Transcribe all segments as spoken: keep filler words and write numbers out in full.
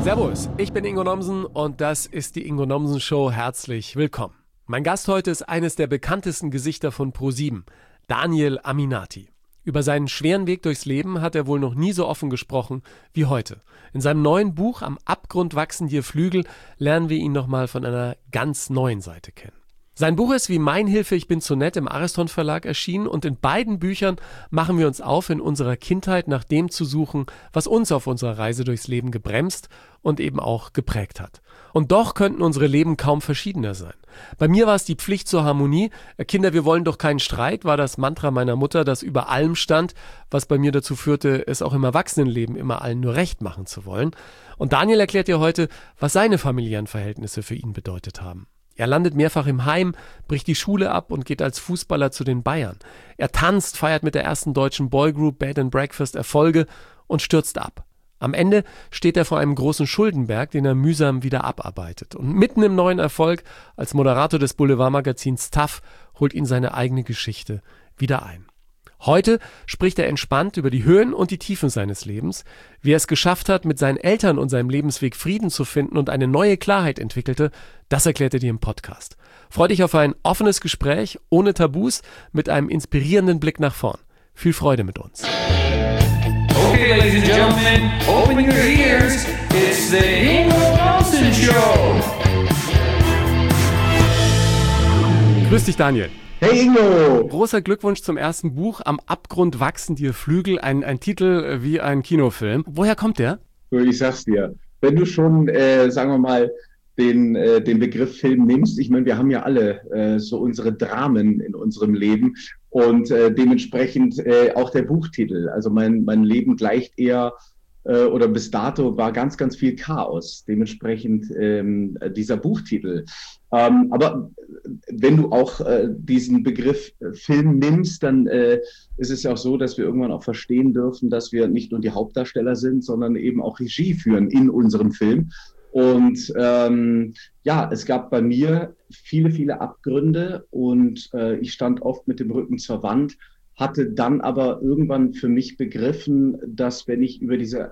Servus, ich bin Ingo Nomsen und das ist die Ingo Nomsen Show. Herzlich willkommen. Mein Gast heute ist eines der bekanntesten Gesichter von ProSieben, Daniel Aminati. Über seinen schweren Weg durchs Leben hat er wohl noch nie so offen gesprochen wie heute. In seinem neuen Buch Am Abgrund wachsen dir Flügel lernen wir ihn nochmal von einer ganz neuen Seite kennen. Sein Buch ist wie Mein Hilfe, ich bin zu nett im Ariston Verlag erschienen und in beiden Büchern machen wir uns auf, in unserer Kindheit nach dem zu suchen, was uns auf unserer Reise durchs Leben gebremst und eben auch geprägt hat. Und doch könnten unsere Leben kaum verschiedener sein. Bei mir war es die Pflicht zur Harmonie. Kinder, wir wollen doch keinen Streit, war das Mantra meiner Mutter, das über allem stand, was bei mir dazu führte, es auch im Erwachsenenleben immer allen nur recht machen zu wollen. Und Daniel erklärt dir heute, was seine familiären Verhältnisse für ihn bedeutet haben. Er landet mehrfach im Heim, bricht die Schule ab und geht als Fußballer zu den Bayern. Er tanzt, feiert mit der ersten deutschen Boygroup Bed and Breakfast Erfolge und stürzt ab. Am Ende steht er vor einem großen Schuldenberg, den er mühsam wieder abarbeitet. Und mitten im neuen Erfolg, als Moderator des Boulevardmagazins TAF, holt ihn seine eigene Geschichte wieder ein. Heute spricht er entspannt über die Höhen und die Tiefen seines Lebens, wie er es geschafft hat, mit seinen Eltern und seinem Lebensweg Frieden zu finden und eine neue Klarheit entwickelte, das erklärt er dir im Podcast. Freu dich auf ein offenes Gespräch, ohne Tabus, mit einem inspirierenden Blick nach vorn. Viel Freude mit uns. Okay, ladies and gentlemen, open your ears. It's the Ingo Nomsen Show. Grüß dich, Daniel. Hey Ingo! Großer Glückwunsch zum ersten Buch, Am Abgrund wachsen dir Flügel, ein, ein Titel wie ein Kinofilm. Woher kommt der? Ich sag's dir, wenn du schon, äh, sagen wir mal, den, äh, den Begriff Film nimmst, ich meine, wir haben ja alle äh, so unsere Dramen in unserem Leben und äh, dementsprechend äh, auch der Buchtitel. Also mein, mein Leben gleicht eher, äh, oder bis dato war ganz, ganz viel Chaos. Dementsprechend ähm, dieser Buchtitel. Ähm, aber wenn du auch äh, diesen Begriff äh, Film nimmst, dann äh, ist es ja auch so, dass wir irgendwann auch verstehen dürfen, dass wir nicht nur die Hauptdarsteller sind, sondern eben auch Regie führen in unserem Film. Und ähm, ja, es gab bei mir viele, viele Abgründe und äh, ich stand oft mit dem Rücken zur Wand, hatte dann aber irgendwann für mich begriffen, dass wenn ich über diese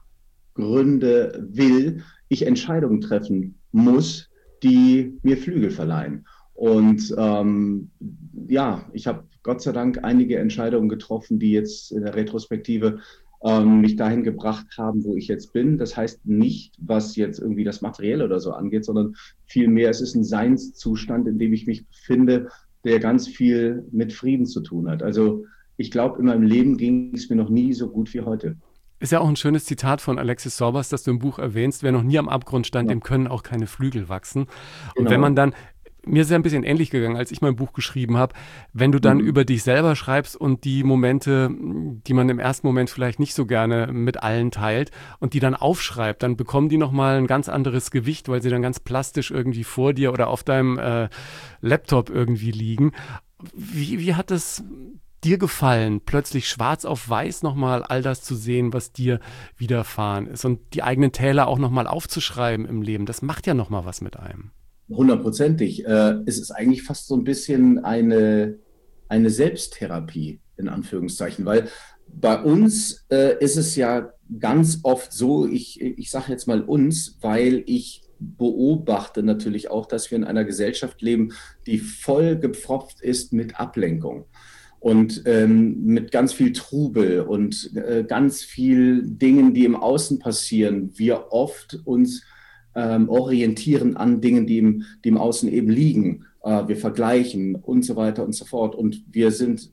Abgründe will, ich Entscheidungen treffen muss, die mir Flügel verleihen. Und ähm, ja, ich habe Gott sei Dank einige Entscheidungen getroffen, die jetzt in der Retrospektive ähm, mich dahin gebracht haben, wo ich jetzt bin. Das heißt nicht, was jetzt irgendwie das Materielle oder so angeht, sondern vielmehr, es ist ein Seinszustand, in dem ich mich befinde, der ganz viel mit Frieden zu tun hat. Also ich glaube, in meinem Leben ging es mir noch nie so gut wie heute. Ist ja auch ein schönes Zitat von Alexis Sorbas, das du im Buch erwähnst. Wer noch nie am Abgrund stand, ja, dem können auch keine Flügel wachsen. Und genau. wenn man dann, mir ist es ja ein bisschen ähnlich gegangen, als ich mein Buch geschrieben habe, wenn du dann mhm. über dich selber schreibst und die Momente, die man im ersten Moment vielleicht nicht so gerne mit allen teilt und die dann aufschreibt, dann bekommen die nochmal ein ganz anderes Gewicht, weil sie dann ganz plastisch irgendwie vor dir oder auf deinem äh, Laptop irgendwie liegen. Wie, wie hat das dir gefallen, plötzlich schwarz auf weiß nochmal all das zu sehen, was dir widerfahren ist und die eigenen Täler auch nochmal aufzuschreiben im Leben? Das macht ja nochmal was mit einem. Hundertprozentig. Äh, es ist eigentlich fast so ein bisschen eine, eine Selbsttherapie, in Anführungszeichen, weil bei uns äh, ist es ja ganz oft so, ich, ich sage jetzt mal uns, weil ich beobachte natürlich auch, dass wir in einer Gesellschaft leben, die voll gepfropft ist mit Ablenkung. Und ähm, mit ganz viel Trubel und äh, ganz viel Dingen, die im Außen passieren, wir oft uns ähm, orientieren an Dingen, die im, die im Außen eben liegen. Äh, wir vergleichen und so weiter und so fort. Und wir sind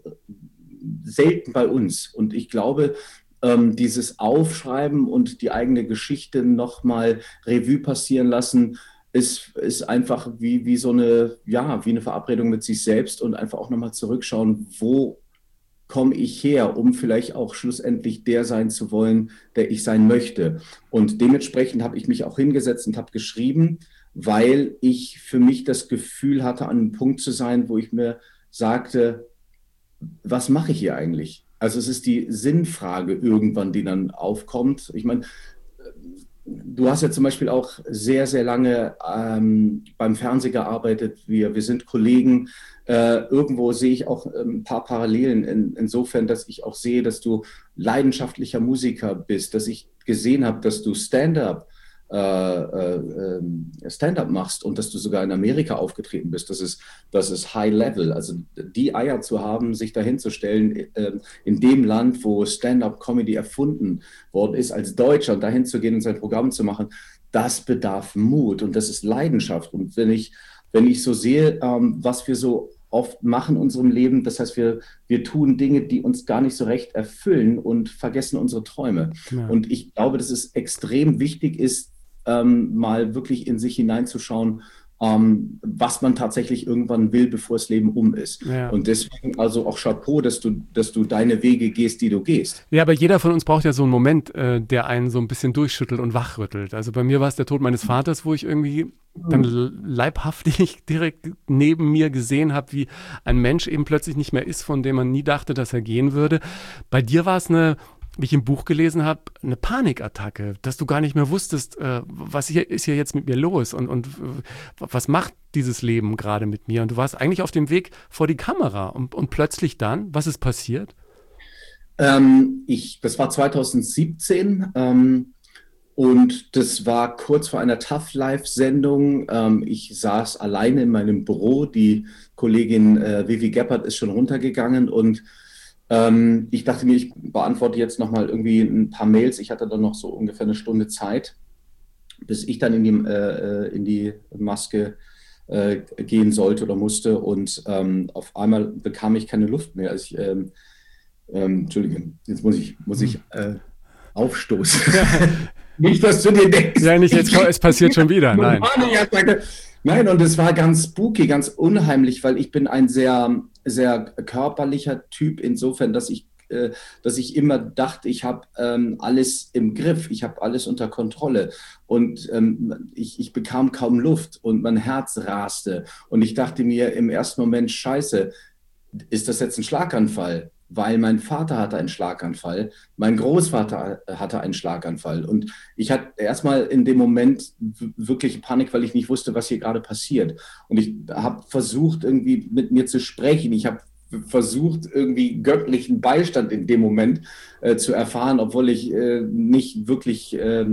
selten bei uns. Und ich glaube, ähm, dieses Aufschreiben und die eigene Geschichte nochmal Revue passieren lassen, ist, ist einfach wie, wie so eine, ja, wie eine Verabredung mit sich selbst und einfach auch nochmal zurückschauen, wo komme ich her, um vielleicht auch schlussendlich der sein zu wollen, der ich sein möchte. Und dementsprechend habe ich mich auch hingesetzt und habe geschrieben, weil ich für mich das Gefühl hatte, an einem Punkt zu sein, wo ich mir sagte, was mache ich hier eigentlich? Also es ist die Sinnfrage irgendwann, die dann aufkommt. Ich meine, du hast ja zum Beispiel auch sehr, sehr lange ähm, beim Fernsehen gearbeitet. Wir, wir sind Kollegen. Äh, irgendwo sehe ich auch ein paar Parallelen in, insofern, dass ich auch sehe, dass du leidenschaftlicher Musiker bist, dass ich gesehen habe, dass du Stand-up äh, äh, Stand-up machst und dass du sogar in Amerika aufgetreten bist. Das ist, das ist High Level. Also die Eier zu haben, sich dahin zu stellen, äh, in dem Land, wo Stand-up-Comedy erfunden worden ist, als Deutscher und dahin zu gehen und sein Programm zu machen, das bedarf Mut und das ist Leidenschaft. Und wenn ich, wenn ich so sehe, ähm, was wir so oft machen in unserem Leben, das heißt, wir, wir tun Dinge, die uns gar nicht so recht erfüllen und vergessen unsere Träume. Ja. Und ich glaube, dass es extrem wichtig ist, ähm, mal wirklich in sich hineinzuschauen, ähm, was man tatsächlich irgendwann will, bevor das Leben um ist. Ja. Und deswegen also auch Chapeau, dass du, dass du deine Wege gehst, die du gehst. Ja, aber jeder von uns braucht ja so einen Moment, äh, der einen so ein bisschen durchschüttelt und wachrüttelt. Also bei mir war es der Tod meines Vaters, wo ich irgendwie dann leibhaftig direkt neben mir gesehen habe, wie ein Mensch eben plötzlich nicht mehr ist, von dem man nie dachte, dass er gehen würde. Bei dir war es eine, wie ich im Buch gelesen habe, eine Panikattacke, dass du gar nicht mehr wusstest, äh, was hier, ist hier jetzt mit mir los und, und äh, was macht dieses Leben gerade mit mir? Und du warst eigentlich auf dem Weg vor die Kamera und, und plötzlich dann, was ist passiert? Ähm, ich, das war zwanzig siebzehn, ähm, und das war kurz vor einer Tough Life-Sendung. Ähm, ich saß alleine in meinem Büro. Die Kollegin äh, Vivi Geppert ist schon runtergegangen und ähm, ich dachte mir, ich beantworte jetzt nochmal irgendwie ein paar Mails. Ich hatte dann noch so ungefähr eine Stunde Zeit, bis ich dann in die, äh, in die Maske äh, gehen sollte oder musste. Und ähm, auf einmal bekam ich keine Luft mehr. Also ich, ähm, ähm, Entschuldige, jetzt muss ich, muss ich äh, aufstoßen. Ja. Nicht, dass du dir denkst. Ja, nicht jetzt, es passiert schon wieder, nein. Nein, und es war ganz spooky, ganz unheimlich, weil ich bin ein sehr, sehr körperlicher Typ insofern, dass ich, äh, dass ich immer dachte, ich habe ähm, alles im Griff, ich habe alles unter Kontrolle und ähm, ich, ich bekam kaum Luft und mein Herz raste und ich dachte mir im ersten Moment, scheiße, ist das jetzt ein Schlaganfall? Weil mein Vater hatte einen Schlaganfall, mein Großvater hatte einen Schlaganfall. Und ich hatte erstmal in dem Moment wirklich Panik, weil ich nicht wusste, was hier gerade passiert. Und ich habe versucht, irgendwie mit mir zu sprechen. Ich habe versucht, irgendwie göttlichen Beistand in dem Moment äh, zu erfahren, obwohl ich äh, nicht wirklich äh,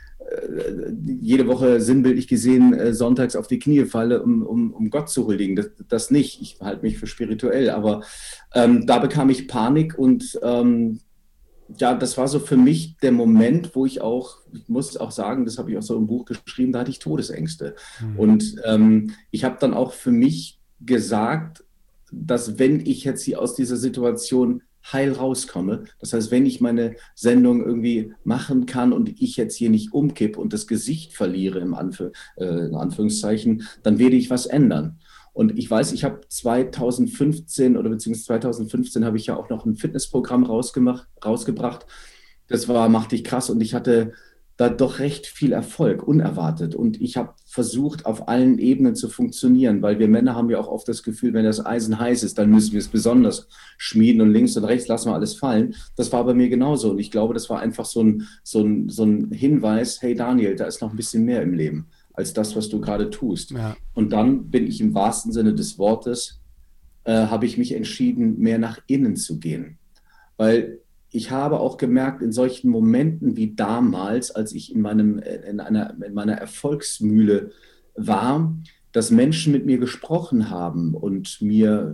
jede Woche sinnbildlich gesehen äh, sonntags auf die Knie falle, um, um, um Gott zu huldigen. Das, das nicht. Ich halte mich für spirituell, aber ähm, da bekam ich Panik und ähm, ja, das war so für mich der Moment, wo ich auch, ich muss auch sagen, das habe ich auch so im Buch geschrieben, da hatte ich Todesängste. Mhm. Und ähm, ich habe dann auch für mich gesagt, dass wenn ich jetzt hier aus dieser Situation heil rauskomme. Das heißt, wenn ich meine Sendung irgendwie machen kann und ich jetzt hier nicht umkippe und das Gesicht verliere, im Anf- äh, in Anführungszeichen, dann werde ich was ändern. Und ich weiß, ich habe zwanzig fünfzehn oder beziehungsweise zwanzig fünfzehn habe ich ja auch noch ein Fitnessprogramm rausgemacht, rausgebracht. Das war Mach dich krass und ich hatte da doch recht viel Erfolg, unerwartet. Und ich habe versucht, auf allen Ebenen zu funktionieren, weil wir Männer haben ja auch oft das Gefühl, wenn das Eisen heiß ist, dann müssen wir es besonders schmieden und links und rechts lassen wir alles fallen. Das war bei mir genauso. Und ich glaube, das war einfach so ein, so ein, so ein Hinweis, hey Daniel, da ist noch ein bisschen mehr im Leben als das, was du gerade tust. Ja. Und dann bin ich im wahrsten Sinne des Wortes, äh, habe ich mich entschieden, mehr nach innen zu gehen. Weil ich habe auch gemerkt, in solchen Momenten wie damals, als ich in, meinem, in, einer, in meiner Erfolgsmühle war, dass Menschen mit mir gesprochen haben und mir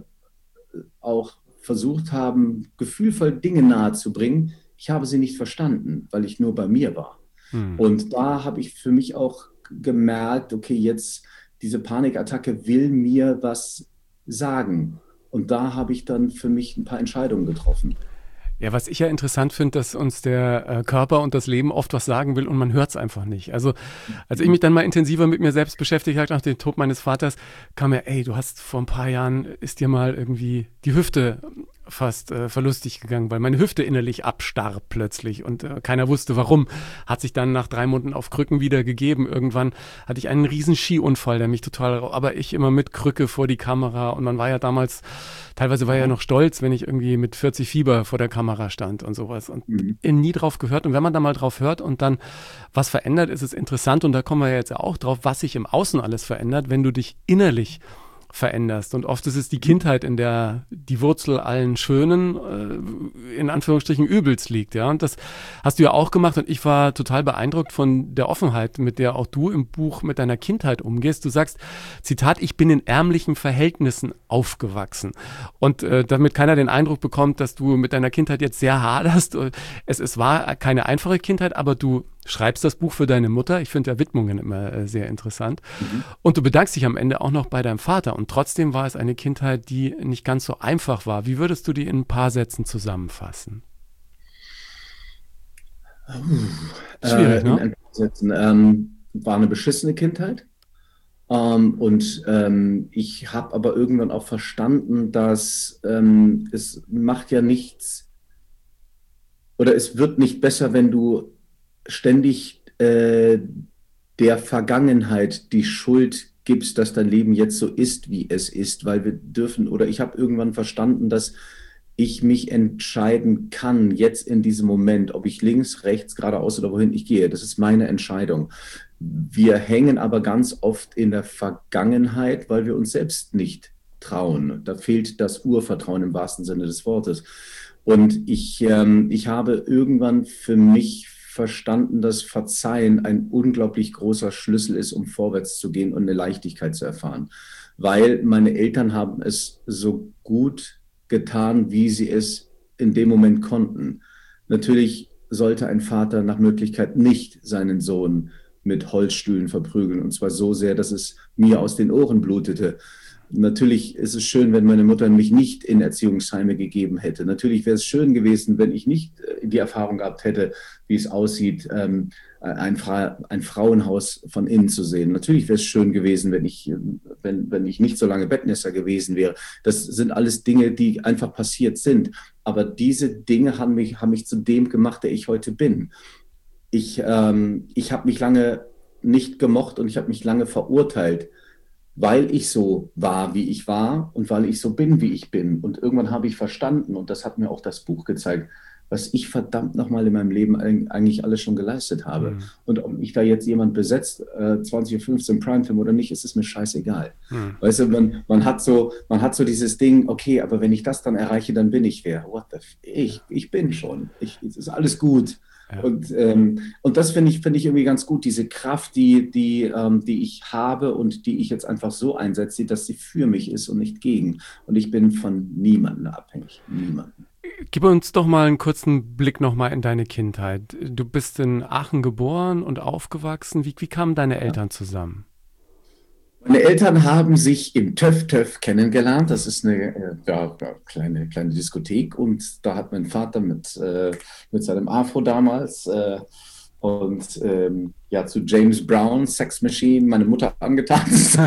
auch versucht haben, gefühlvoll Dinge nahezubringen. Ich habe sie nicht verstanden, weil ich nur bei mir war. Hm. Und da habe ich für mich auch gemerkt, okay, jetzt diese Panikattacke will mir was sagen. Und da habe ich dann für mich ein paar Entscheidungen getroffen. Ja, was ich ja interessant finde, dass uns der äh, Körper und das Leben oft was sagen will und man hört es einfach nicht. Also als ich mich dann mal intensiver mit mir selbst beschäftigt habe, nach dem Tod meines Vaters, kam mir, ey, du hast vor ein paar Jahren, ist dir mal irgendwie die Hüfte fast äh, verlustig gegangen, weil meine Hüfte innerlich abstarb plötzlich und äh, keiner wusste warum. Hat sich dann nach drei Monaten auf Krücken wieder gegeben. Irgendwann hatte ich einen riesen Skiunfall, der mich total, aber ich immer mit Krücke vor die Kamera und man war ja damals, teilweise war ja noch stolz, wenn ich irgendwie mit vierzig Fieber vor der Kamera stand und sowas und mhm. nie drauf gehört. Und wenn man da mal drauf hört und dann was verändert, ist es interessant und da kommen wir ja jetzt auch drauf, was sich im Außen alles verändert, wenn du dich innerlich veränderst. Und oft ist es die Kindheit, in der die Wurzel allen Schönen, äh, in Anführungsstrichen, Übels liegt. Ja? Und das hast du ja auch gemacht. Und ich war total beeindruckt von der Offenheit, mit der auch du im Buch mit deiner Kindheit umgehst. Du sagst, Zitat, ich bin in ärmlichen Verhältnissen aufgewachsen. Und äh, damit keiner den Eindruck bekommt, dass du mit deiner Kindheit jetzt sehr haderst. Es, es war keine einfache Kindheit, aber du schreibst das Buch für deine Mutter. Ich finde ja Widmungen immer äh, sehr interessant. Mhm. Und du bedankst dich am Ende auch noch bei deinem Vater. Und trotzdem war es eine Kindheit, die nicht ganz so einfach war. Wie würdest du die in ein paar Sätzen zusammenfassen? Uh, Schwierig, äh, ne? In ein paar Sätzen. Ähm, war eine beschissene Kindheit. Ähm, und ähm, ich habe aber irgendwann auch verstanden, dass ähm, es macht ja nichts oder es wird nicht besser, wenn du ständig äh, der Vergangenheit die Schuld gibst, dass dein Leben jetzt so ist, wie es ist, weil wir dürfen, oder ich habe irgendwann verstanden, dass ich mich entscheiden kann, jetzt in diesem Moment, ob ich links, rechts, geradeaus oder wohin ich gehe. Das ist meine Entscheidung. Wir hängen aber ganz oft in der Vergangenheit, weil wir uns selbst nicht trauen. Da fehlt das Urvertrauen im wahrsten Sinne des Wortes. Und ich, ähm, ich habe irgendwann für mich verstanden, dass Verzeihen ein unglaublich großer Schlüssel ist, um vorwärts zu gehen und eine Leichtigkeit zu erfahren. Weil meine Eltern haben es so gut getan, wie sie es in dem Moment konnten. Natürlich sollte ein Vater nach Möglichkeit nicht seinen Sohn mit Holzstühlen verprügeln, und zwar so sehr, dass es mir aus den Ohren blutete. Natürlich ist es schön, wenn meine Mutter mich nicht in Erziehungsheime gegeben hätte. Natürlich wäre es schön gewesen, wenn ich nicht die Erfahrung gehabt hätte, wie es aussieht, ein, Fra- ein Frauenhaus von innen zu sehen. Natürlich wäre es schön gewesen, wenn ich, wenn, wenn ich nicht so lange Bettnässer gewesen wäre. Das sind alles Dinge, die einfach passiert sind. Aber diese Dinge haben mich, haben mich zu dem gemacht, der ich heute bin. Ich, ähm, ich habe mich lange nicht gemocht und ich habe mich lange verurteilt, weil ich so war, wie ich war und weil ich so bin, wie ich bin. Und irgendwann habe ich verstanden, und das hat mir auch das Buch gezeigt, was ich verdammt nochmal in meinem Leben eigentlich alles schon geleistet habe. Mhm. Und ob mich da jetzt jemand besetzt, äh, zwanzig Uhr fünfzehn Prime-Film oder nicht, ist es mir scheißegal. Mhm. Weißt du, man, man, hat so, man hat so dieses Ding, okay, aber wenn ich das dann erreiche, dann bin ich wer. What the f- ich, ich bin schon. Ich, es ist alles gut. Ja. Und, ähm, und das finde ich, finde ich irgendwie ganz gut, diese Kraft, die, die, ähm, die ich habe und die ich jetzt einfach so einsetze, dass sie für mich ist und nicht gegen. Und ich bin von niemandem abhängig. Niemanden. Gib uns doch mal einen kurzen Blick nochmal in deine Kindheit. Du bist in Aachen geboren und aufgewachsen. Wie, wie kamen deine Eltern zusammen? Meine Eltern haben sich im Töff Töff kennengelernt. Das ist eine ja, kleine, kleine Diskothek. Und da hat mein Vater mit, äh, mit seinem Afro damals äh, und ähm, ja, zu James Brown, Sex Machine, meine Mutter angetanzt.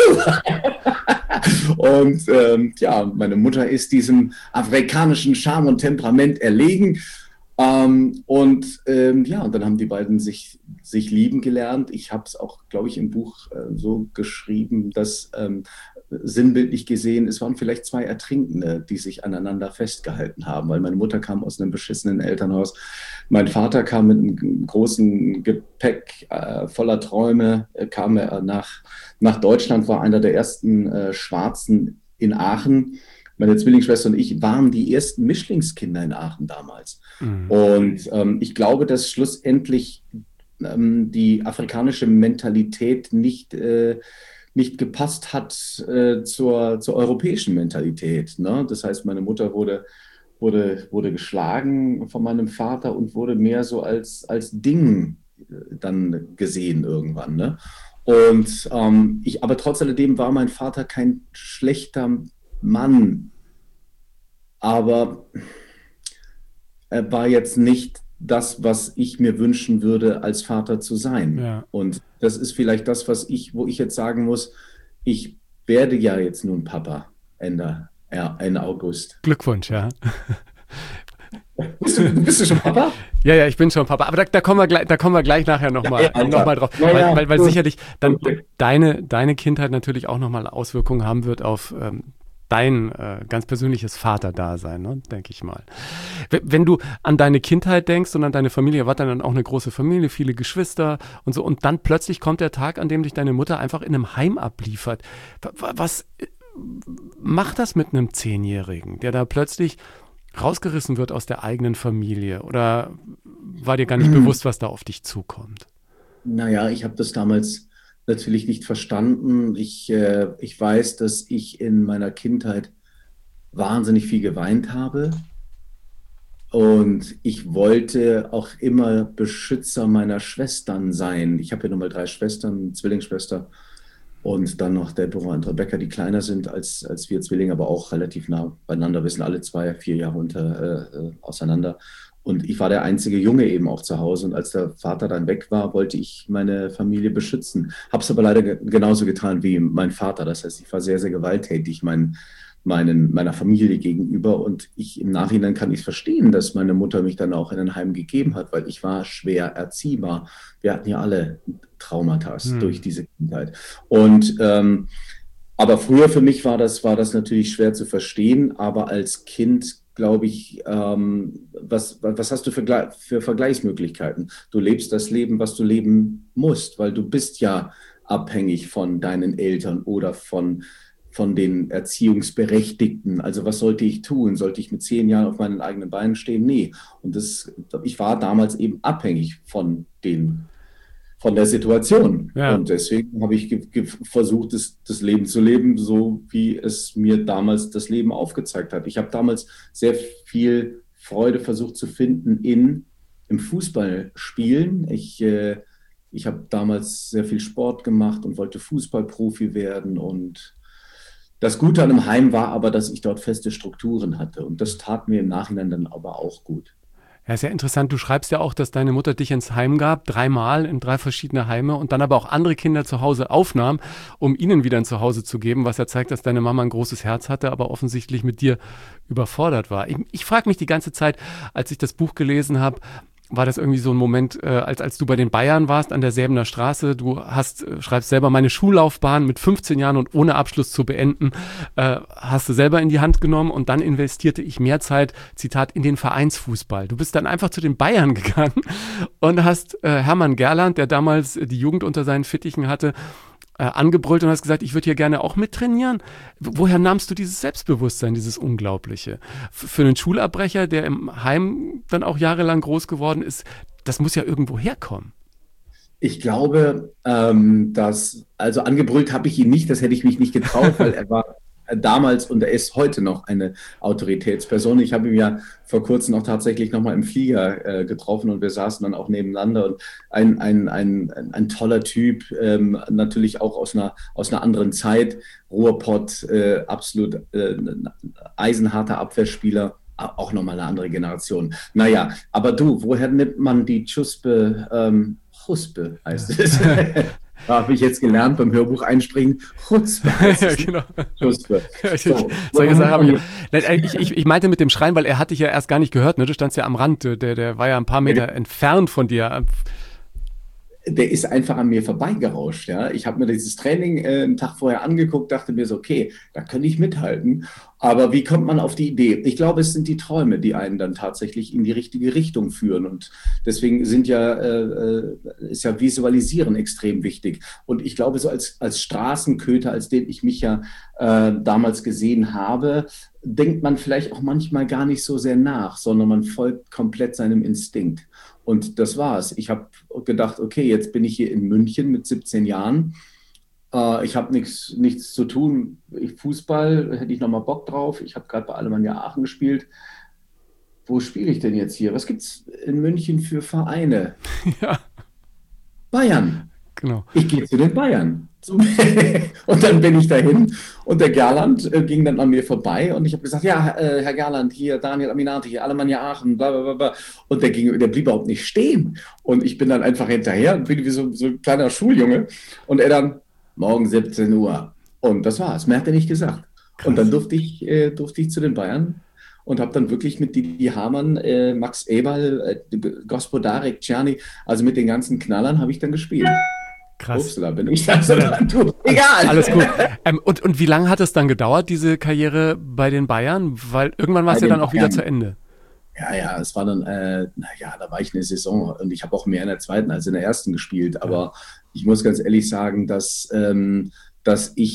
Und ähm, ja, meine Mutter ist diesem afrikanischen Charme und Temperament erlegen. Ähm, und ähm, ja, und dann haben die beiden sich, sich lieben gelernt. Ich habe es auch, glaube ich, im Buch äh, so geschrieben, dass ähm, sinnbildlich gesehen, es waren vielleicht zwei Ertrinkende, die sich aneinander festgehalten haben, weil meine Mutter kam aus einem beschissenen Elternhaus. Mein Vater kam mit einem großen Gepäck äh, voller Träume, äh, kam er nach, nach Deutschland, war einer der ersten äh, Schwarzen in Aachen. Meine Zwillingsschwester und ich waren die ersten Mischlingskinder in Aachen damals. Mhm. Und ähm, ich glaube, dass schlussendlich ähm, die afrikanische Mentalität nicht, äh, nicht gepasst hat äh, zur, zur europäischen Mentalität. Ne? Das heißt, meine Mutter wurde, wurde, wurde geschlagen von meinem Vater und wurde mehr so als, als Ding dann gesehen irgendwann. Ne? Und ähm, ich, aber trotz alledem war mein Vater kein schlechter Mann, aber er war jetzt nicht das, was ich mir wünschen würde, als Vater zu sein. Ja. Und das ist vielleicht das, was ich, wo ich jetzt sagen muss, ich werde ja jetzt nun Papa Ende, ja, Ende August. Glückwunsch, ja. Bist du, bist du schon Papa? Ja, ja, ich bin schon Papa. Aber da, da, kommen, wir gleich, da kommen wir gleich nachher nochmal ja, ja, noch mal drauf. Ja, weil, ja, weil, weil sicherlich dann okay. deine, deine Kindheit natürlich auch nochmal Auswirkungen haben wird auf ähm, dein äh, ganz persönliches Vaterdasein, ne, denke ich mal. Wenn du an deine Kindheit denkst und an deine Familie, war dann auch eine große Familie, viele Geschwister und so, und dann plötzlich kommt der Tag, an dem dich deine Mutter einfach in einem Heim abliefert. Was, macht das mit einem Zehnjährigen, der da plötzlich rausgerissen wird aus der eigenen Familie? Oder war dir gar nicht bewusst, was da auf dich zukommt? Naja, ich habe das damals natürlich nicht verstanden. Ich, äh, ich weiß, dass ich in meiner Kindheit wahnsinnig viel geweint habe. Und ich wollte auch immer Beschützer meiner Schwestern sein. Ich habe ja nun mal drei Schwestern, Zwillingsschwester und dann noch Deborah und Rebecca, die kleiner sind als, als wir Zwillinge, aber auch relativ nah beieinander. Wir sind alle zwei, vier Jahre unter, äh, auseinander. Und ich war der einzige Junge eben auch zu Hause. Und als der Vater dann weg war, wollte ich meine Familie beschützen. Habe es aber leider ge- genauso getan wie mein Vater. Das heißt, ich war sehr, sehr gewalttätig mein, meinen, meiner Familie gegenüber. Und ich im Nachhinein kann ich verstehen, dass meine Mutter mich dann auch in ein Heim gegeben hat, weil ich war schwer erziehbar. Wir hatten ja alle Traumata Hm. durch diese Kindheit. Und ähm, aber früher für mich war das, war das natürlich schwer zu verstehen. Aber als Kind glaube ich, ähm, was, was hast du für, Gle- für Vergleichsmöglichkeiten? Du lebst das Leben, was du leben musst, weil du bist ja abhängig von deinen Eltern oder von, von den Erziehungsberechtigten. Also was sollte ich tun? Sollte ich mit zehn Jahren auf meinen eigenen Beinen stehen? Nee. Und das, ich war damals eben abhängig von den von der Situation. Ja. Und deswegen habe ich ge- ge- versucht, das, das Leben zu leben, so wie es mir damals das Leben aufgezeigt hat. Ich habe damals sehr viel Freude versucht zu finden in, im Fußballspielen. Ich, äh, ich habe damals sehr viel Sport gemacht und wollte Fußballprofi werden. Und das Gute an einem Heim war aber, dass ich dort feste Strukturen hatte. Und das tat mir im Nachhinein dann aber auch gut. Ja, ist ja interessant. Du schreibst ja auch, dass deine Mutter dich ins Heim gab, dreimal in drei verschiedene Heime und dann aber auch andere Kinder zu Hause aufnahm, um ihnen wieder ein Zuhause zu geben, was ja zeigt, dass deine Mama ein großes Herz hatte, aber offensichtlich mit dir überfordert war. Ich, ich frage mich die ganze Zeit, als ich das Buch gelesen habe, war das irgendwie so ein Moment, äh, als, als du bei den Bayern warst an der Säbener Straße. Du hast, äh, schreibst selber, meine Schullaufbahn mit fünfzehn Jahren und ohne Abschluss zu beenden, äh, hast du selber in die Hand genommen und dann investierte ich mehr Zeit, Zitat, in den Vereinsfußball. Du bist dann einfach zu den Bayern gegangen und hast äh, Hermann Gerland, der damals die Jugend unter seinen Fittichen hatte, äh, angebrüllt und hast gesagt, ich würde hier gerne auch mittrainieren. Woher nahmst du dieses Selbstbewusstsein, dieses Unglaubliche? F- Für einen Schulabbrecher, der im Heim dann auch jahrelang groß geworden ist, das muss ja irgendwo herkommen. Ich glaube, ähm, dass, also angebrüllt habe ich ihn nicht, das hätte ich mich nicht getraut, weil er war damals und er ist heute noch eine Autoritätsperson. Ich habe ihn ja vor kurzem auch tatsächlich nochmal im Flieger äh, getroffen und wir saßen dann auch nebeneinander und ein, ein, ein, ein, ein toller Typ, ähm, natürlich auch aus einer, aus einer anderen Zeit, Ruhrpott, äh, absolut äh, eisenharter Abwehrspieler. Auch nochmal eine andere Generation. Naja, aber du, woher nimmt man die Chuspe, ähm, Chuspe heißt es. Habe ich jetzt gelernt beim Hörbuch einspringen. Chuspe heißt es. Ja, genau. Chuspe. So, solche Sachen habe ich, Nein, ich, ich. Ich meinte mit dem Schreien, weil er hat dich ja erst gar nicht gehört, ne? Du standst ja am Rand, der, der war ja ein paar Meter entfernt von dir. Der ist einfach an mir vorbeigerauscht. Ja? Ich habe mir dieses Training äh, einen Tag vorher angeguckt, dachte mir so, okay, da könnte ich mithalten. Aber wie kommt man auf die Idee? Ich glaube, es sind die Träume, die einen dann tatsächlich in die richtige Richtung führen. Und deswegen sind ja, äh, ist ja Visualisieren extrem wichtig. Und ich glaube, so als, als Straßenköter, als den ich mich ja äh, damals gesehen habe, denkt man vielleicht auch manchmal gar nicht so sehr nach, sondern man folgt komplett seinem Instinkt. Und das war's. Ich habe gedacht, okay, jetzt bin ich hier in München mit siebzehn Jahren. Äh, ich habe nichts nichts zu tun. Ich, Fußball, hätte ich nochmal Bock drauf. Ich habe gerade bei Alemannia Aachen gespielt. Wo spiele ich denn jetzt hier? Was gibt es in München für Vereine? Ja, Bayern. genau. Ich gehe zu den Bayern. Und dann bin ich dahin und der Gerland äh, ging dann an mir vorbei und ich habe gesagt, ja, äh, Herr Gerland, hier Daniel Aminati, hier Alemannia Aachen, bla bla bla. Und der, ging, der blieb überhaupt nicht stehen. Und ich bin dann einfach hinterher und bin wie so, so ein kleiner Schuljunge. Und er dann, morgen siebzehn Uhr. Und das war's. Mehr hat er nicht gesagt. Krass. Und dann durfte ich, äh, durfte ich zu den Bayern und habe dann wirklich mit Didi Hamann, äh, Max Eberl, äh, Gospodarek, Czerny, also mit den ganzen Knallern habe ich dann gespielt. Krass. Ups, da bin ich dann so dran. Du, egal. Alles gut. Ähm, und, und wie lange hat es dann gedauert, diese Karriere bei den Bayern? Weil irgendwann war es Bei ja den dann auch wieder Bayern. zu Ende. Ja, ja, es war dann, äh, naja, da war ich eine Saison und ich habe auch mehr in der zweiten als in der ersten gespielt. Aber ich muss ganz ehrlich sagen, dass, ähm, dass ich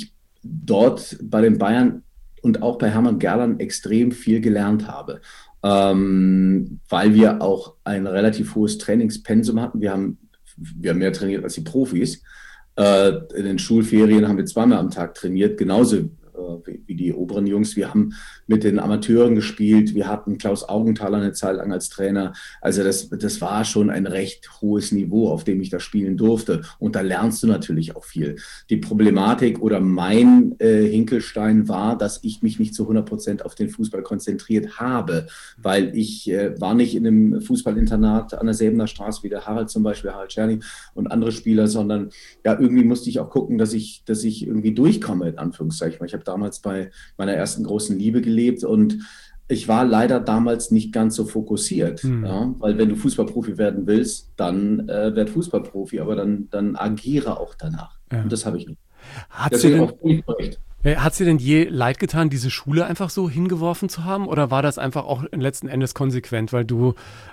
dort bei den Bayern und auch bei Hermann Gerland extrem viel gelernt habe, ähm, weil wir auch ein relativ hohes Trainingspensum hatten. Wir haben, wir haben mehr trainiert als die Profis. Äh, in den Schulferien haben wir zweimal am Tag trainiert, genauso äh, wie, wie die oberen Jungs. Wir haben mit den Amateuren gespielt. Wir hatten Klaus Augenthaler eine Zeit lang als Trainer. Also das, das war schon ein recht hohes Niveau, auf dem ich da spielen durfte. Und da lernst du natürlich auch viel. Die Problematik oder mein äh, Hinkelstein war, dass ich mich nicht zu hundert Prozent auf den Fußball konzentriert habe, weil ich äh, war nicht in einem Fußballinternat an der Säbener Straße wie der Harald zum Beispiel, Harald Czerny und andere Spieler, sondern ja, irgendwie musste ich auch gucken, dass ich, dass ich irgendwie durchkomme, in Anführungszeichen. Ich habe damals bei meiner ersten großen Liebe gelebt und ich war leider damals nicht ganz so fokussiert, mhm. ja, weil wenn du Fußballprofi werden willst, dann äh, werd Fußballprofi, aber dann, dann agiere auch danach. Ja. Und das habe ich nicht. Hat sie denn, hat sie denn je leid getan, diese Schule einfach so hingeworfen zu haben, oder war das einfach auch letzten Endes konsequent, weil du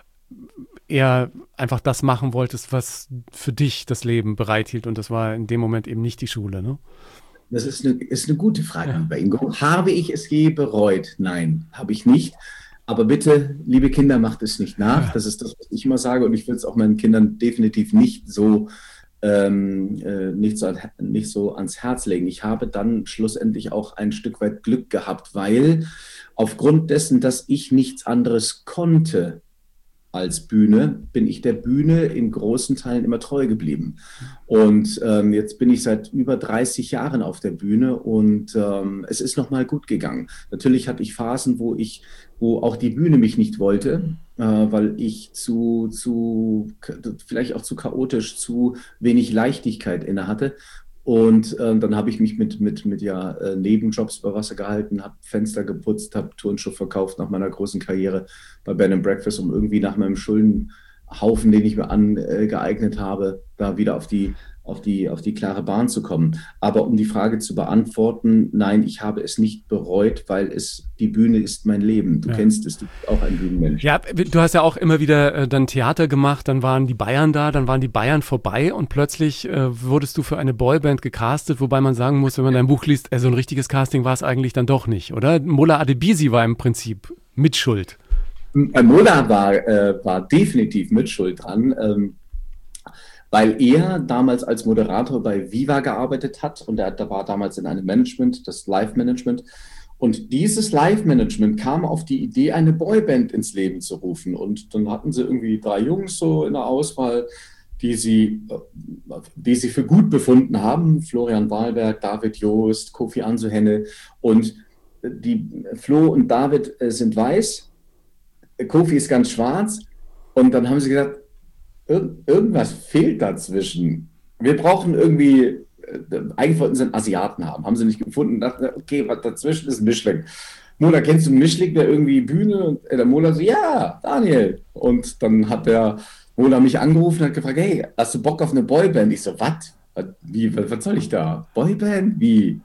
eher einfach das machen wolltest, was für dich das Leben bereithielt, und das war in dem Moment eben nicht die Schule, ne? Das ist eine, ist eine gute Frage, ja. Lieber Ingo. Habe ich es je bereut? Nein, habe ich nicht. Aber bitte, liebe Kinder, macht es nicht nach. Ja. Das ist das, was ich immer sage. Und ich will es auch meinen Kindern definitiv nicht so, ähm, äh, nicht, so, nicht so ans Herz legen. Ich habe dann schlussendlich auch ein Stück weit Glück gehabt, weil aufgrund dessen, dass ich nichts anderes konnte als Bühne, bin ich der Bühne in großen Teilen immer treu geblieben. Und ähm, jetzt bin ich seit über dreißig Jahren auf der Bühne und ähm, es ist nochmal gut gegangen. Natürlich hatte ich Phasen, wo ich, wo auch die Bühne mich nicht wollte, äh, weil ich zu, zu, vielleicht auch zu chaotisch, zu wenig Leichtigkeit inne hatte. Und äh, dann habe ich mich mit, mit, mit ja, äh, Nebenjobs über Wasser gehalten, habe Fenster geputzt, habe Turnschuhe verkauft nach meiner großen Karriere bei Bed and Breakfast, um irgendwie nach meinem Schuldenhaufen, den ich mir angeeignet äh, habe, da wieder auf die, auf, die, auf die klare Bahn zu kommen. Aber um die Frage zu beantworten, nein, ich habe es nicht bereut, weil es die Bühne ist mein Leben. Du ja. kennst es, du bist auch ein Bühnenmensch. Ja, du hast ja auch immer wieder äh, dann Theater gemacht, dann waren die Bayern da, dann waren die Bayern vorbei und plötzlich äh, wurdest du für eine Boyband gecastet, wobei man sagen muss, wenn man dein Buch liest, äh, so ein richtiges Casting war es eigentlich dann doch nicht, oder? Mola Adebisi war im Prinzip Mitschuld. Mola war, äh, war definitiv Mitschuld dran, ähm, weil er damals als Moderator bei Viva gearbeitet hat und er da war damals in einem Management, das Live-Management. Und dieses Live-Management kam auf die Idee, eine Boyband ins Leben zu rufen. Und dann hatten sie irgendwie drei Jungs so in der Auswahl, die sie, die sie für gut befunden haben. Florian Wahlberg, David Joost, Kofi Ansuhenne. Und die Flo und David sind weiß, Kofi ist ganz schwarz. Und dann haben sie gesagt, irgendwas fehlt dazwischen. Wir brauchen irgendwie, eigentlich wollten sie einen Asiaten haben, haben sie nicht gefunden, dachten, okay, was dazwischen ist ein Mischling. Mola, kennst du einen Mischling, der irgendwie Bühne? Und der Mola so, ja, Daniel. Und dann hat der Mola mich angerufen und hat gefragt, hey, hast du Bock auf eine Boyband? Ich so, was? Wie, was soll ich da? Boyband? Wie?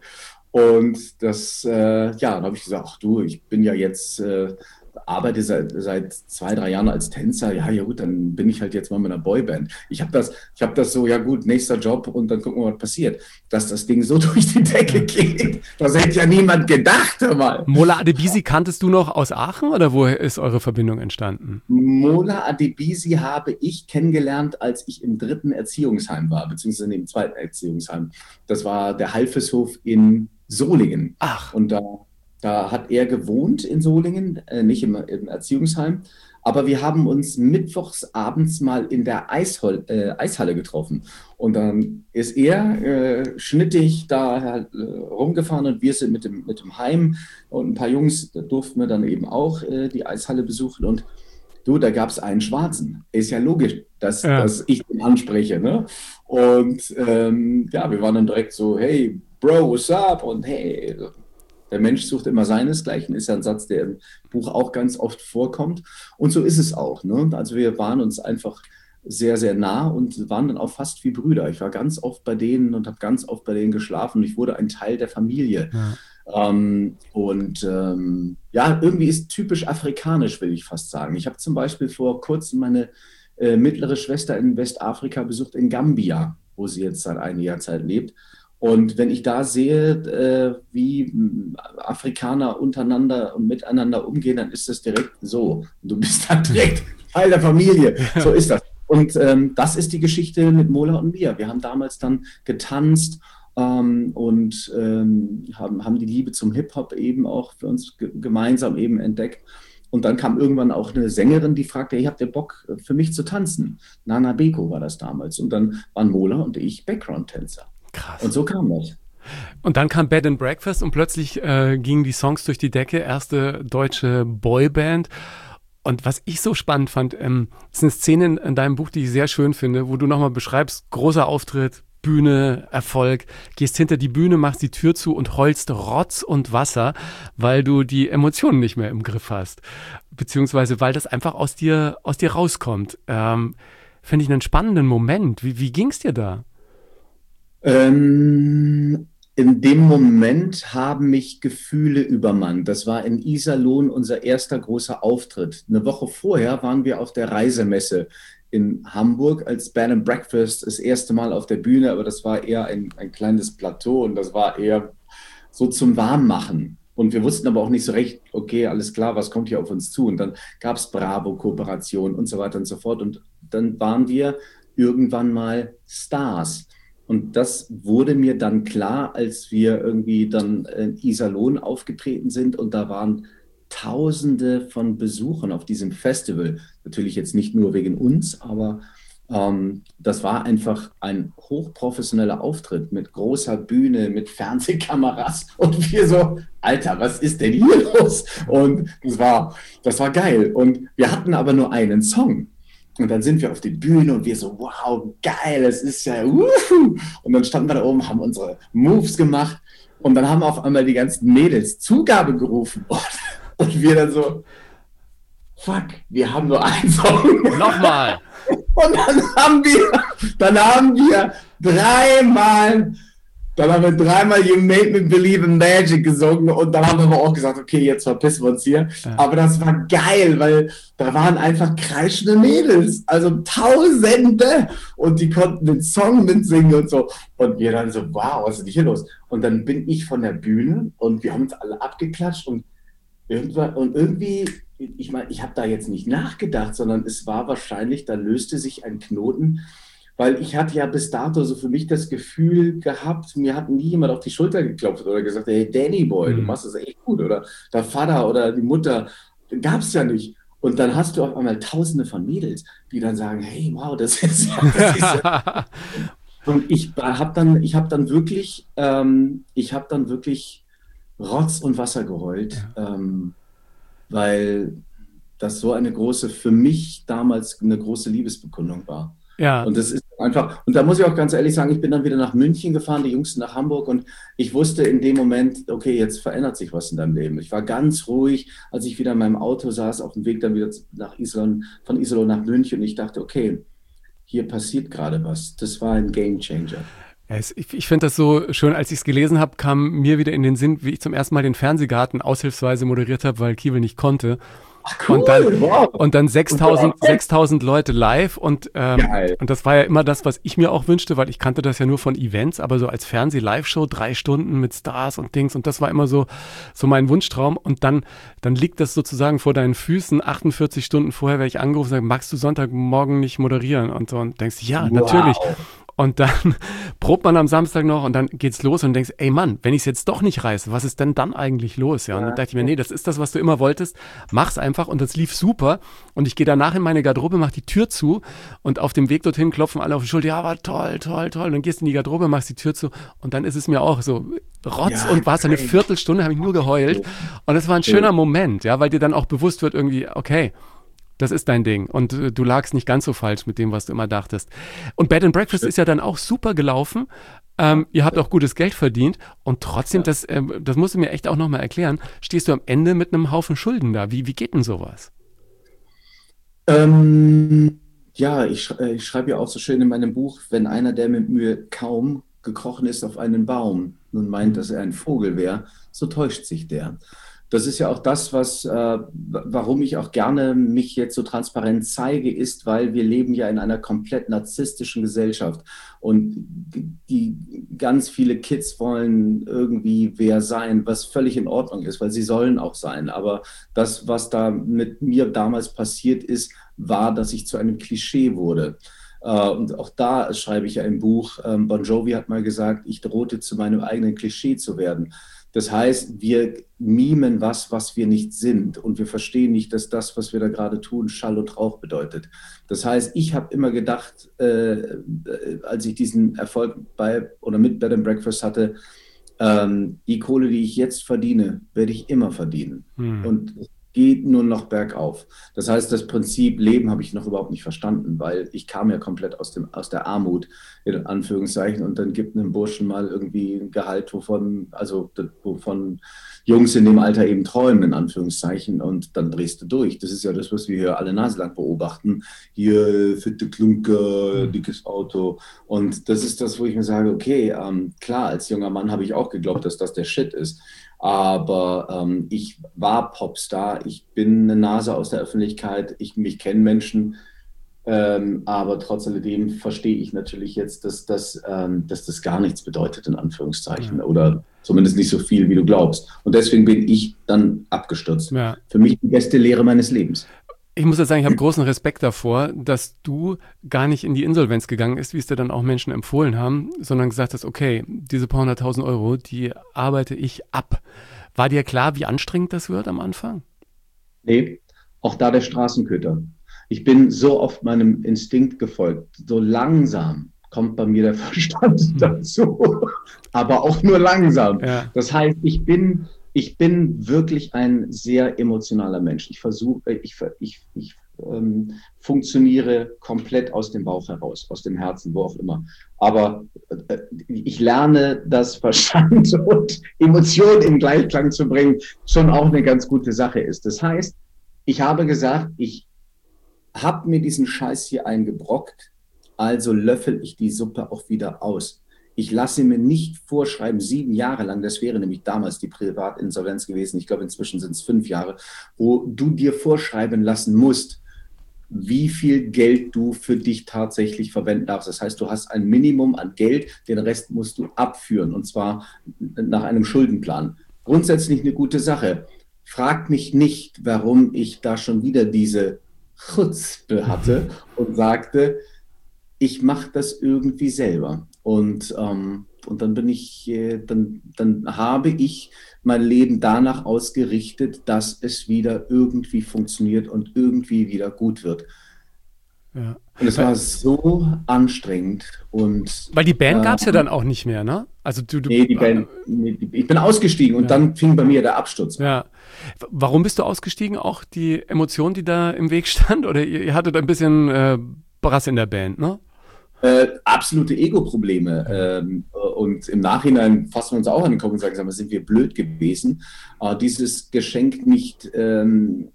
Und das, äh, ja, dann habe ich gesagt, ach du, ich bin ja jetzt... Äh, arbeite seit, seit zwei, drei Jahren als Tänzer, ja, ja gut, dann bin ich halt jetzt mal mit einer Boyband. Ich habe das, ich habe das so, ja gut, nächster Job und dann gucken wir, was passiert. Dass das Ding so durch die Decke geht, das hätte ja niemand gedacht, mal. Mola Adebisi kanntest du noch aus Aachen oder woher ist eure Verbindung entstanden? Mola Adebisi habe ich kennengelernt, als ich im dritten Erziehungsheim war, beziehungsweise im zweiten Erziehungsheim. Das war der Halfeshof in Solingen. Ach. Und da Da hat er gewohnt in Solingen, äh, nicht im, im Erziehungsheim. Aber wir haben uns mittwochs abends mal in der Eishol, äh, Eishalle getroffen. Und dann ist er äh, schnittig da halt, äh, rumgefahren und wir sind mit dem, mit dem Heim. Und ein paar Jungs, da durften wir dann eben auch äh, die Eishalle besuchen. Und du, da gab es einen Schwarzen. Ist ja logisch, dass, ja. dass ich den anspreche. Ne? Und ähm, ja, wir waren dann direkt so, hey, Bro, what's up? Und hey... Der Mensch sucht immer seinesgleichen, ist ja ein Satz, der im Buch auch ganz oft vorkommt. Und so ist es auch. Ne? Also wir waren uns einfach sehr, sehr nah und waren dann auch fast wie Brüder. Ich war ganz oft bei denen und habe ganz oft bei denen geschlafen. Ich wurde ein Teil der Familie. Ja. Ähm, und ähm, ja, irgendwie ist typisch afrikanisch, will ich fast sagen. Ich habe zum Beispiel vor kurzem meine äh, mittlere Schwester in Westafrika besucht, in Gambia, wo sie jetzt seit einiger Zeit lebt. Und wenn ich da sehe, äh, wie Afrikaner untereinander und miteinander umgehen, dann ist das direkt so. Du bist dann direkt Teil der Familie. So ist das. Und ähm, das ist die Geschichte mit Mola und mir. Wir haben damals dann getanzt ähm, und ähm, haben, haben die Liebe zum Hip-Hop eben auch für uns ge- gemeinsam eben entdeckt. Und dann kam irgendwann auch eine Sängerin, die fragte, hey, habt ihr Bock für mich zu tanzen? Nana Beko war das damals. Und dann waren Mola und ich Background-Tänzer. Krass. Und so kam das. Und dann kam Bed and Breakfast und plötzlich äh, gingen die Songs durch die Decke, erste deutsche Boyband. Und was ich so spannend fand, ähm, ist eine Szene in, in deinem Buch, die ich sehr schön finde, wo du nochmal beschreibst, großer Auftritt, Bühne, Erfolg, gehst hinter die Bühne, machst die Tür zu und heulst Rotz und Wasser, weil du die Emotionen nicht mehr im Griff hast. Beziehungsweise, weil das einfach aus dir, aus dir rauskommt. Ähm, finde ich einen spannenden Moment. Wie, wie ging es dir da? Ähm, in dem Moment haben mich Gefühle übermannt. Das war in Iserlohn unser erster großer Auftritt. Eine Woche vorher waren wir auf der Reisemesse in Hamburg als Bed and Breakfast das erste Mal auf der Bühne, aber das war eher ein, ein kleines Plateau und das war eher so zum Warmmachen. Und wir wussten aber auch nicht so recht, okay, alles klar, was kommt hier auf uns zu? Und dann gab es Bravo-Kooperation und so weiter und so fort. Und dann waren wir irgendwann mal Stars. Und das wurde mir dann klar, als wir irgendwie dann in Iserlohn aufgetreten sind und da waren Tausende von Besuchern auf diesem Festival. Natürlich jetzt nicht nur wegen uns, aber ähm, das war einfach ein hochprofessioneller Auftritt mit großer Bühne, mit Fernsehkameras und wir so, Alter, was ist denn hier los? Und das war, das war geil. Und wir hatten aber nur einen Song. Und dann sind wir auf die Bühne und wir so, wow, geil, es ist ja, wuhu. Und dann standen wir da oben, haben unsere Moves gemacht und dann haben auf einmal die ganzen Mädels Zugabe gerufen und, und wir dann so, fuck, wir haben nur einen Song. Nochmal. Und dann haben wir, dann haben wir dreimal, dann haben wir dreimal You Made Me Believe in Magic gesungen und dann haben wir aber auch gesagt, okay, jetzt verpissen wir uns hier. Ja. Aber das war geil, weil da waren einfach kreischende Mädels, also Tausende und die konnten den Song mitsingen und so. Und wir dann so, wow, was ist denn hier los? Und dann bin ich von der Bühne und wir haben uns alle abgeklatscht und irgendwann, und irgendwie, ich meine, ich habe da jetzt nicht nachgedacht, sondern es war wahrscheinlich, da löste sich ein Knoten, weil ich hatte ja bis dato so für mich das Gefühl gehabt, mir hat nie jemand auf die Schulter geklopft oder gesagt, hey Danny Boy, du machst das echt gut, oder der Vater oder die Mutter, gab es ja nicht. Und dann hast du auf einmal Tausende von Mädels, die dann sagen, hey, wow, das ist ja, das ist ja. Und ich habe dann, ich habe dann wirklich, ähm, ich habe dann wirklich Rotz und Wasser geheult, ja. ähm, weil das so eine große, für mich damals eine große Liebesbekundung war. Ja. Und das ist einfach, und da muss ich auch ganz ehrlich sagen, ich bin dann wieder nach München gefahren, die Jungs nach Hamburg und ich wusste in dem Moment, okay, jetzt verändert sich was in deinem Leben. Ich war ganz ruhig, als ich wieder in meinem Auto saß, auf dem Weg dann wieder nach Iserlohn, von Iserlohn nach München und ich dachte, okay, hier passiert gerade was. Das war ein Gamechanger. Ich, ich finde das so schön, als ich es gelesen habe, kam mir wieder in den Sinn, wie ich zum ersten Mal den Fernsehgarten aushilfsweise moderiert habe, weil Kiewel nicht konnte. Ach, cool, und dann, wow. und dann sechstausend Leute live und, ähm, und das war ja immer das, was ich mir auch wünschte, weil ich kannte das ja nur von Events, aber so als Fernseh-Live-Show, drei Stunden mit Stars und Dings und das war immer so, so mein Wunschtraum und dann, dann liegt das sozusagen vor deinen Füßen, achtundvierzig Stunden vorher werde ich angerufen und sage, magst du Sonntagmorgen nicht moderieren? Und so und denkst, ja, wow. natürlich. Und dann probt man am Samstag noch und dann geht's los und denkst, ey Mann, wenn ich es jetzt doch nicht reiße, was ist denn dann eigentlich los? Ja, und dann dachte ich mir, nee, das ist das, was du immer wolltest, mach's einfach und das lief super und ich gehe danach in meine Garderobe, mach die Tür zu und auf dem Weg dorthin klopfen alle auf die Schulter, ja, war toll, toll, toll und dann gehst du in die Garderobe, machst die Tür zu und dann ist es mir auch so Rotz ja, und Wasser, eine Viertelstunde habe ich nur geheult und das war ein schöner Moment, ja, weil dir dann auch bewusst wird irgendwie, okay, das ist dein Ding und äh, du lagst nicht ganz so falsch mit dem, was du immer dachtest. Und Bed and Breakfast ist ja dann auch super gelaufen. Ähm, ihr habt auch gutes Geld verdient und trotzdem, ja. das, äh, das musst du mir echt auch nochmal erklären, stehst du am Ende mit einem Haufen Schulden da. Wie, wie geht denn sowas? Ähm, ja, ich, äh, ich schreibe ja auch so schön in meinem Buch, wenn einer, der mit Mühe kaum gekrochen ist auf einen Baum, nun meint, dass er ein Vogel wäre, so täuscht sich der. das ist ja auch das, was, äh, warum ich auch gerne mich jetzt so transparent zeige, ist, weil wir leben ja in einer komplett narzisstischen Gesellschaft und die, die ganz viele Kids wollen irgendwie wer sein, was völlig in Ordnung ist, weil sie sollen auch sein. Aber das, was da mit mir damals passiert ist, war, dass ich zu einem Klischee wurde. Uh, und auch da schreibe ich ja im Buch, ähm, Bon Jovi hat mal gesagt, ich drohte zu meinem eigenen Klischee zu werden. Das heißt, wir mimen was, was wir nicht sind und wir verstehen nicht, dass das, was wir da gerade tun, Schall und Rauch bedeutet. Das heißt, ich habe immer gedacht, äh, als ich diesen Erfolg bei oder mit Bed and Breakfast hatte, ähm, die Kohle, die ich jetzt verdiene, werde ich immer verdienen. Hm. Und geht nur noch bergauf. Das heißt, das Prinzip Leben habe ich noch überhaupt nicht verstanden, weil ich kam ja komplett aus, dem, aus der Armut, in Anführungszeichen, und dann gibt einem Burschen mal irgendwie ein Gehalt, wovon, also wovon Jungs in dem Alter eben träumen, in Anführungszeichen, und dann drehst du durch. Das ist ja das, was wir hier alle naselang beobachten. Hier, fitte Klunker, dickes Auto. Und das ist das, wo ich mir sage, okay, ähm, klar, als junger Mann habe ich auch geglaubt, dass das der Shit ist. Aber ähm, ich war Popstar, ich bin eine Nase aus der Öffentlichkeit, ich, mich kennen Menschen, ähm, aber trotz alledem verstehe ich natürlich jetzt, dass das, ähm, dass das gar nichts bedeutet, in Anführungszeichen, ja. Oder zumindest nicht so viel, wie du glaubst. Und deswegen bin ich dann abgestürzt. Ja. Für mich die beste Lehre meines Lebens. Ich muss jetzt sagen, ich habe großen Respekt davor, dass du gar nicht in die Insolvenz gegangen bist, wie es dir dann auch Menschen empfohlen haben, sondern gesagt hast, okay, diese paar hunderttausend Euro, die arbeite ich ab. War dir klar, wie anstrengend das wird am Anfang? Nee, auch da der Straßenköter. Ich bin so oft meinem Instinkt gefolgt. So langsam kommt bei mir der Verstand dazu, aber auch nur langsam. Ja. Das heißt, ich bin... Ich bin wirklich ein sehr emotionaler Mensch. Ich versuche, ich, ich, ich ähm, funktioniere komplett aus dem Bauch heraus, aus dem Herzen, wo auch immer. Aber äh, ich lerne, dass Verstand und Emotion in Gleichklang zu bringen, schon auch eine ganz gute Sache ist. Das heißt, ich habe gesagt, ich habe mir diesen Scheiß hier eingebrockt, also löffel ich die Suppe auch wieder aus. Ich lasse mir nicht vorschreiben, sieben Jahre lang, das wäre nämlich damals die Privatinsolvenz gewesen, ich glaube inzwischen sind es fünf Jahre, wo du dir vorschreiben lassen musst, wie viel Geld du für dich tatsächlich verwenden darfst. Das heißt, du hast ein Minimum an Geld, den Rest musst du abführen, und zwar nach einem Schuldenplan. Grundsätzlich eine gute Sache. Frag mich nicht, warum ich da schon wieder diese Chutzpe hatte und sagte, ich mache das irgendwie selber. Und, ähm, und dann bin ich, äh, dann, dann habe ich mein Leben danach ausgerichtet, dass es wieder irgendwie funktioniert und irgendwie wieder gut wird. Ja. Und es war so anstrengend. Und, weil die Band äh, gab es ja dann auch nicht mehr, ne? Also du, du, nee, die Band, nee, ich bin ausgestiegen und ja. Dann fing bei mir der Absturz an. Ja. Warum bist du ausgestiegen? Auch die Emotion, die da im Weg stand? Oder ihr, ihr hattet ein bisschen äh, Brass in der Band, ne? Äh, absolute Ego-Probleme. Ähm, und im Nachhinein fassen wir uns auch an den Kopf und sagen, sag mal, sind wir blöd gewesen, äh, dieses Geschenk nicht ähm,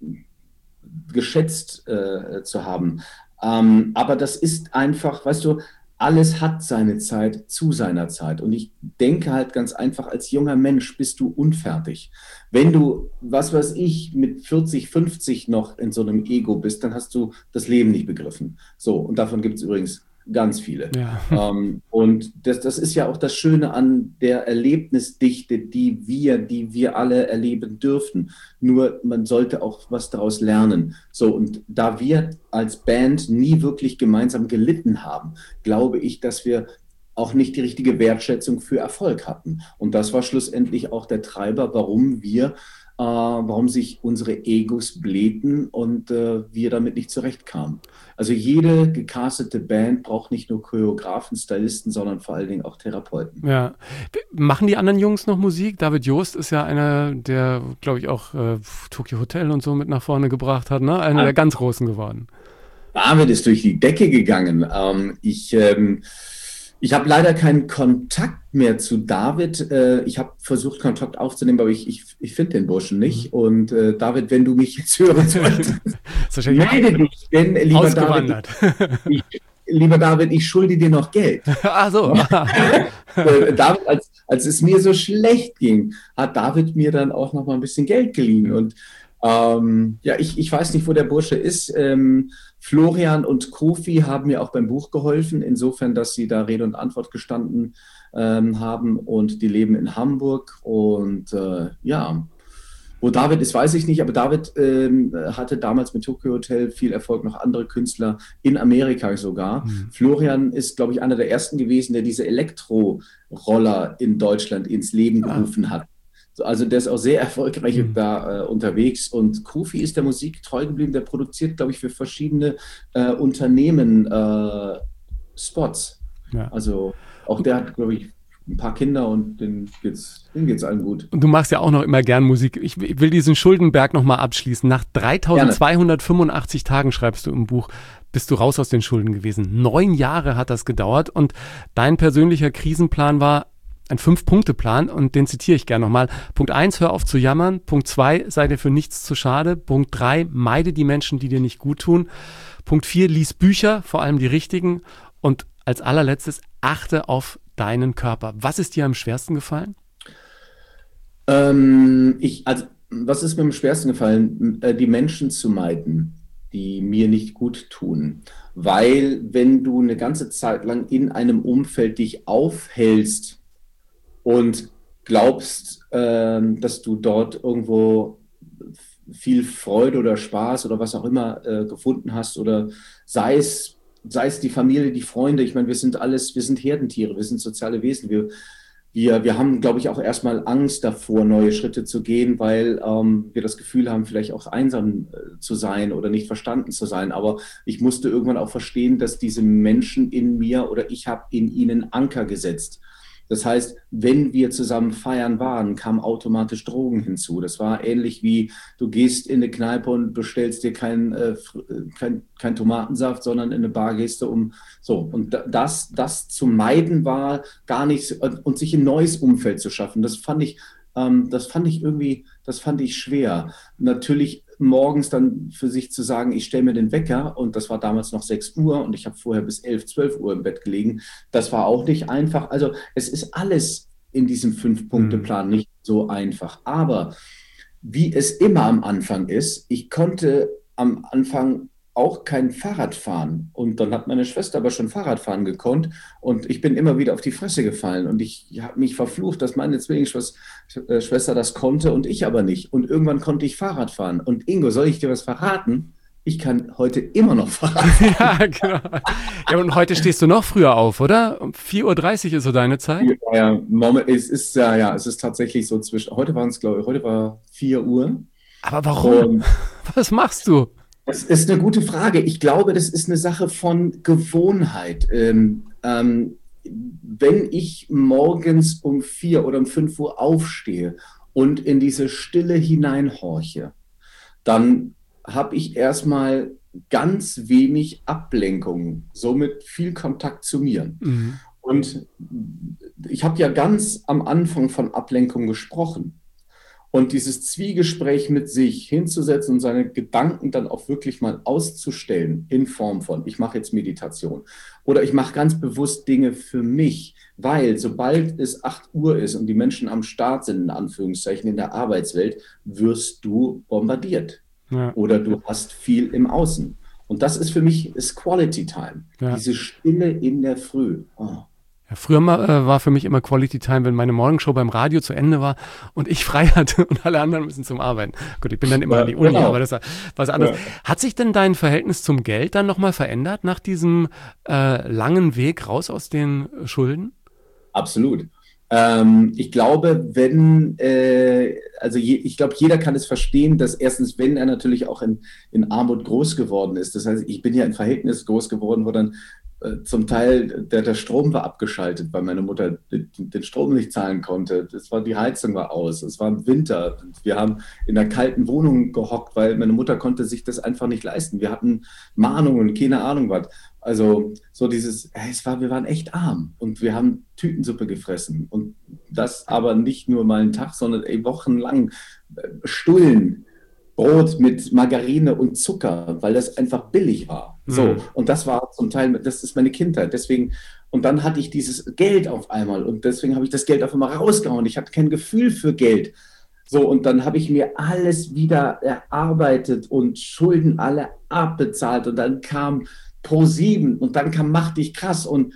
geschätzt äh, zu haben. Ähm, aber das ist einfach, weißt du, alles hat seine Zeit zu seiner Zeit. Und ich denke halt ganz einfach, als junger Mensch bist du unfertig. Wenn du, was weiß ich, mit vierzig, fünfzig noch in so einem Ego bist, dann hast du das Leben nicht begriffen. So, und davon gibt es übrigens ganz viele. Ja. Ähm, und das, das ist ja auch das Schöne an der Erlebnisdichte, die wir, die wir alle erleben dürfen. Nur man sollte auch was daraus lernen. So, und da wir als Band nie wirklich gemeinsam gelitten haben, glaube ich, dass wir auch nicht die richtige Wertschätzung für Erfolg hatten. Und das war schlussendlich auch der Treiber, warum wir äh, warum sich unsere Egos blähten und äh, wir damit nicht zurechtkamen. Also jede gecastete Band braucht nicht nur Choreografen, Stylisten, sondern vor allen Dingen auch Therapeuten. Ja. Machen die anderen Jungs noch Musik? David Jost ist ja einer, der, glaube ich, auch äh, Tokyo Hotel und so mit nach vorne gebracht hat, ne? Einer ah. der ganz Großen geworden. David ist durch die Decke gegangen. Ähm, ich ähm, ich habe leider keinen Kontakt mehr zu David. Äh, ich habe versucht, Kontakt aufzunehmen, aber ich, ich, ich finde den Burschen nicht. Mhm. Und äh, David, wenn du mich jetzt hören solltest, melde dich, denn lieber David, ich, lieber David, ich schulde dir noch Geld. Ach so. David als, als es mir so schlecht ging, hat David mir dann auch noch mal ein bisschen Geld geliehen. Und ähm, ja, ich, ich weiß nicht, wo der Bursche ist. Ähm, Florian und Kofi haben mir auch beim Buch geholfen, insofern, dass sie da Rede und Antwort gestanden ähm, haben, und die leben in Hamburg. Und äh, ja, wo David ist, weiß ich nicht, aber David ähm, hatte damals mit Tokyo Hotel viel Erfolg, noch andere Künstler in Amerika sogar. Mhm. Florian ist, glaube ich, einer der ersten gewesen, der diese Elektro-Roller in Deutschland ins Leben gerufen ah. hat. Also der ist auch sehr erfolgreich mhm. da äh, unterwegs. Und Kofi ist der Musik treu geblieben, der produziert, glaube ich, für verschiedene äh, Unternehmen äh, Spots. Ja. Also auch der hat, glaube ich, ein paar Kinder, und denen geht's, denen geht's allen gut. Und du machst ja auch noch immer gern Musik. Ich will diesen Schuldenberg nochmal abschließen. Nach dreitausendzweihundertfünfundachtzig Tagen, schreibst du im Buch, bist du raus aus den Schulden gewesen. Neun Jahre hat das gedauert, und dein persönlicher Krisenplan war ein Fünf-Punkte-Plan, und den zitiere ich gerne nochmal. Punkt eins, hör auf zu jammern. Punkt zwei, sei dir für nichts zu schade. Punkt drei, meide die Menschen, die dir nicht gut tun. Punkt vier, lies Bücher, vor allem die richtigen. Und als allerletztes, achte auf deinen Körper. Was ist dir am schwersten gefallen? Ähm, ich, also, was ist mir am schwersten gefallen? Die Menschen zu meiden, die mir nicht gut tun. Weil wenn du eine ganze Zeit lang in einem Umfeld dich aufhältst und glaubst, ähm, dass du dort irgendwo viel Freude oder Spaß oder was auch immer äh, gefunden hast, oder sei es sei es die Familie, die Freunde, ich meine, wir sind alles, wir sind Herdentiere, wir sind soziale Wesen, wir, wir, wir haben, glaube ich, auch erstmal Angst davor, neue Schritte zu gehen, weil ähm, wir das Gefühl haben, vielleicht auch einsam äh, zu sein oder nicht verstanden zu sein, aber ich musste irgendwann auch verstehen, dass diese Menschen in mir, oder ich habe in ihnen Anker gesetzt. Das heißt, wenn wir zusammen feiern waren, kamen automatisch Drogen hinzu. Das war ähnlich wie, du gehst in eine Kneipe und bestellst dir keinen äh, kein, kein Tomatensaft, sondern in eine Bar gehst du um. So, und das, das zu meiden war gar nichts, und sich ein neues Umfeld zu schaffen. Das fand ich, ähm, das fand ich irgendwie, das fand ich schwer. Natürlich morgens dann für sich zu sagen, ich stelle mir den Wecker, und das war damals noch sechs Uhr, und ich habe vorher bis elf, zwölf Uhr im Bett gelegen, das war auch nicht einfach. Also es ist alles in diesem Fünf-Punkte-Plan nicht so einfach. Aber wie es immer am Anfang ist, ich konnte am Anfang auch kein Fahrrad fahren, und dann hat meine Schwester aber schon Fahrradfahren gekonnt, und ich bin immer wieder auf die Fresse gefallen, und ich habe mich verflucht, dass meine Zwillingsschwester das konnte und ich aber nicht, und irgendwann konnte ich Fahrrad fahren. Und Ingo, soll ich dir was verraten? Ich kann heute immer noch Fahrrad fahren. Ja, genau. Ja, und heute stehst du noch früher auf, oder? Um vier Uhr dreißig ist so deine Zeit? Ja, Moment, es ist ja, ja, es ist tatsächlich so zwischen, heute waren es, glaube ich, heute war vier Uhr. Aber warum? Und was machst du? Das ist eine gute Frage. Ich glaube, das ist eine Sache von Gewohnheit. Ähm, ähm, wenn ich morgens um vier oder um fünf Uhr aufstehe und in diese Stille hineinhorche, dann habe ich erstmal ganz wenig Ablenkung, somit viel Kontakt zu mir. Mhm. Und ich habe ja ganz am Anfang von Ablenkung gesprochen. Und dieses Zwiegespräch mit sich hinzusetzen und seine Gedanken dann auch wirklich mal auszustellen in Form von, ich mache jetzt Meditation oder ich mache ganz bewusst Dinge für mich, weil sobald es acht Uhr ist und die Menschen am Start sind, in Anführungszeichen, in der Arbeitswelt, wirst du bombardiert. Ja. Oder du hast viel im Außen. Und das ist für mich ist Quality Time, ja. Diese Stille in der Früh. Oh. Ja, früher mal, äh, war für mich immer Quality Time, wenn meine Morgenshow beim Radio zu Ende war und ich frei hatte und alle anderen müssen zum Arbeiten. Gut, ich bin dann immer ja, an die Uni, genau. Aber das war was anderes. Ja. Hat sich denn dein Verhältnis zum Geld dann nochmal verändert nach diesem äh, langen Weg raus aus den Schulden? Absolut. Ähm, ich glaube, wenn, äh, also je, ich glaube, jeder kann es verstehen, dass erstens, wenn er natürlich auch in, in Armut groß geworden ist, das heißt, ich bin ja in Verhältnis groß geworden, wo dann zum Teil, der, der Strom war abgeschaltet, weil meine Mutter den, den Strom nicht zahlen konnte. Das war, die Heizung war aus. Es war Winter. Wir haben in einer kalten Wohnung gehockt, weil meine Mutter konnte sich das einfach nicht leisten. Wir hatten Mahnungen, keine Ahnung was. Also so dieses, es war, wir waren echt arm und wir haben Tütensuppe gefressen. Und das aber nicht nur mal einen Tag, sondern ey, wochenlang Stullen. Brot mit Margarine und Zucker, weil das einfach billig war. So, Mhm. und das war zum Teil, das ist meine Kindheit. Deswegen, und dann hatte ich dieses Geld auf einmal und deswegen habe ich das Geld auf einmal rausgehauen. Ich hatte kein Gefühl für Geld. So, und dann habe ich mir alles wieder erarbeitet und Schulden alle abbezahlt und dann kam ProSieben und dann kam Mach dich krass und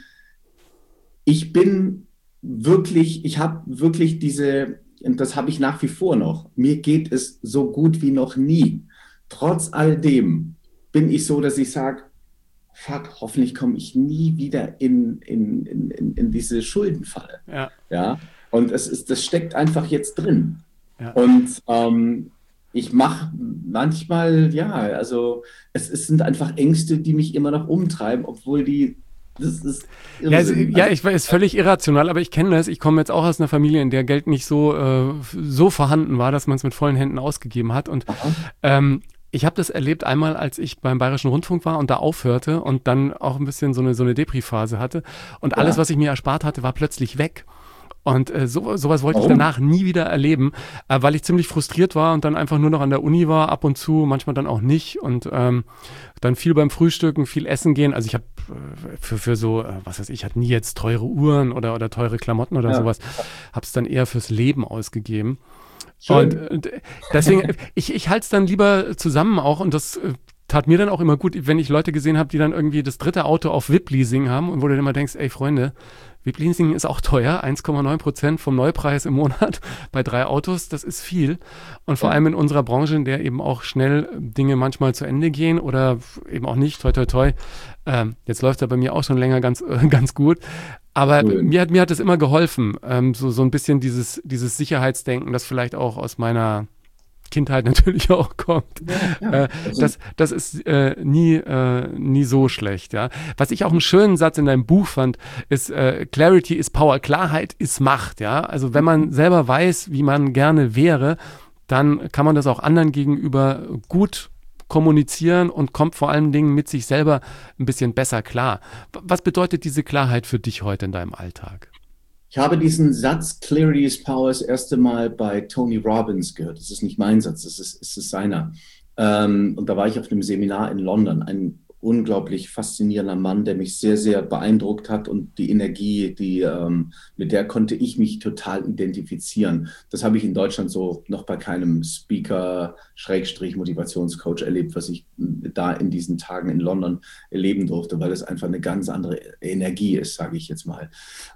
ich bin wirklich, ich habe wirklich diese, und das habe ich nach wie vor noch, mir geht es so gut wie noch nie. Trotz all dem bin ich so, dass ich sage, fuck, hoffentlich komme ich nie wieder in, in, in, in, in diese Schuldenfalle. Ja, Ja, und es ist, das steckt einfach jetzt drin. ja. Und ähm, ich mache manchmal, ja, also es, es sind einfach Ängste, die mich immer noch umtreiben, obwohl die, das ist Ja, es, Irrsinn. ja, Also, ich weiß, ist völlig irrational, aber ich kenne das. Ich komme jetzt auch aus einer Familie, in der Geld nicht so, äh, so vorhanden war, dass man es mit vollen Händen ausgegeben hat. Und aha, ähm, ich habe das erlebt einmal, als ich beim Bayerischen Rundfunk war und da aufhörte und dann auch ein bisschen so eine, so eine Depri-Phase hatte. Und alles, ja, was ich mir erspart hatte, war plötzlich weg. Und äh, so, sowas wollte ich warum? danach nie wieder erleben, äh, weil ich ziemlich frustriert war und dann einfach nur noch an der Uni war, ab und zu, manchmal dann auch nicht. Und ähm, dann viel beim Frühstücken, viel essen gehen. Also ich habe äh, für, für so, äh, was weiß ich, hatte nie jetzt teure Uhren oder, oder teure Klamotten oder Ja, sowas. Habe es dann eher fürs Leben ausgegeben. Und schön. äh, deswegen, ich, ich halte es dann lieber zusammen auch und das äh, tat mir dann auch immer gut, wenn ich Leute gesehen habe, die dann irgendwie das dritte Auto auf V I P-Leasing haben und wo du dann immer denkst, ey Freunde, V I P-Leasing ist auch teuer, eins Komma neun Prozent vom Neupreis im Monat bei drei Autos, das ist viel. Und vor Ja, allem in unserer Branche, in der eben auch schnell Dinge manchmal zu Ende gehen oder eben auch nicht, toi toi toi. Ähm, jetzt läuft er bei mir auch schon länger ganz, äh, ganz gut. Aber schön. mir hat, mir hat es immer geholfen, ähm, so, so ein bisschen dieses, dieses Sicherheitsdenken, das vielleicht auch aus meiner Kindheit natürlich auch kommt. Ja, ja. Äh, Das das, sind, das ist äh, nie, äh, nie so schlecht, ja. Was ich auch einen schönen Satz in deinem Buch fand, ist äh, Clarity is Power, Klarheit ist Macht, ja. Also wenn man selber weiß, wie man gerne wäre, dann kann man das auch anderen gegenüber gut kommunizieren und kommt vor allen Dingen mit sich selber ein bisschen besser klar. W- Was bedeutet diese Klarheit für dich heute in deinem Alltag? ich habe diesen Satz Clarity is Power das erste Mal bei Tony Robbins gehört. Das ist nicht mein Satz, das ist, das ist seiner. Ähm, und da war ich auf einem Seminar in London. Ein unglaublich faszinierender Mann, der mich sehr, sehr beeindruckt hat und die Energie, die, ähm, mit der konnte ich mich total identifizieren. Das habe ich in Deutschland so noch bei keinem Speaker, Schrägstrich, Motivationscoach erlebt, was ich da in diesen Tagen in London erleben durfte, weil es einfach eine ganz andere Energie ist, sage ich jetzt mal.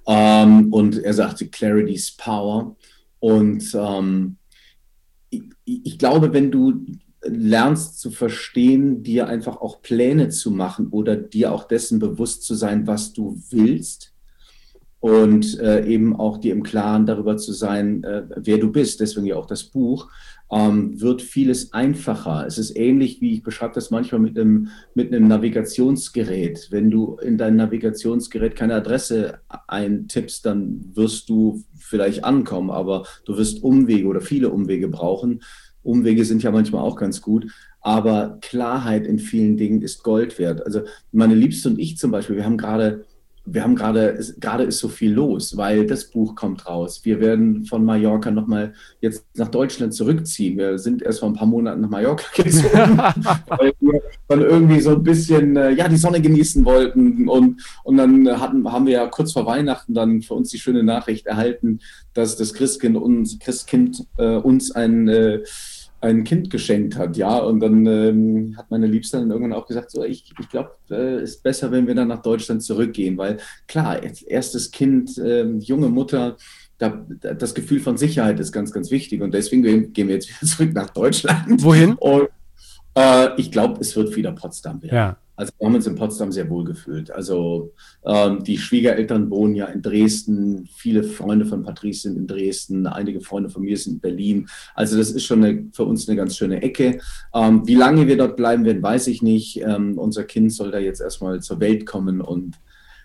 Ähm, und er sagte, Clarity's Power. Und ähm, ich, ich glaube, wenn du lernst zu verstehen, dir einfach auch Pläne zu machen oder dir auch dessen bewusst zu sein, was du willst und äh, eben auch dir im Klaren darüber zu sein, äh, wer du bist, deswegen ja auch das Buch, ähm, wird vieles einfacher. Es ist ähnlich, wie ich beschreibe das manchmal mit einem, mit einem Navigationsgerät. Wenn du in dein Navigationsgerät keine Adresse eintippst, dann wirst du vielleicht ankommen, aber du wirst Umwege oder viele Umwege brauchen. Umwege sind ja manchmal auch ganz gut, aber Klarheit in vielen Dingen ist Gold wert. Also meine Liebste und ich zum Beispiel, wir haben gerade, wir haben gerade, gerade ist so viel los, weil das Buch kommt raus. Wir werden von Mallorca nochmal jetzt nach Deutschland zurückziehen. Wir sind erst vor ein paar Monaten nach Mallorca gezogen, weil wir dann irgendwie so ein bisschen, äh, ja, die Sonne genießen wollten und, und dann hatten, haben wir ja kurz vor Weihnachten dann für uns die schöne Nachricht erhalten, dass das Christkind uns, Christkind, äh, uns ein, äh, ein Kind geschenkt hat, ja, und dann ähm, hat meine Liebste dann irgendwann auch gesagt, so, ich, ich glaube, es äh, ist besser, wenn wir dann nach Deutschland zurückgehen, weil klar, erstes Kind, äh, junge Mutter, da, das Gefühl von Sicherheit ist ganz, ganz wichtig und deswegen gehen wir jetzt wieder zurück nach Deutschland Wohin? und äh, ich glaube, es wird wieder Potsdam werden. Ja. Also wir haben uns in Potsdam sehr wohl gefühlt. Also ähm, die Schwiegereltern wohnen ja in Dresden, viele Freunde von Patrice sind in Dresden, einige Freunde von mir sind in Berlin. Also das ist schon eine, für uns eine ganz schöne Ecke. Ähm, wie lange wir dort bleiben werden, weiß ich nicht. Ähm, unser Kind soll da jetzt erstmal zur Welt kommen und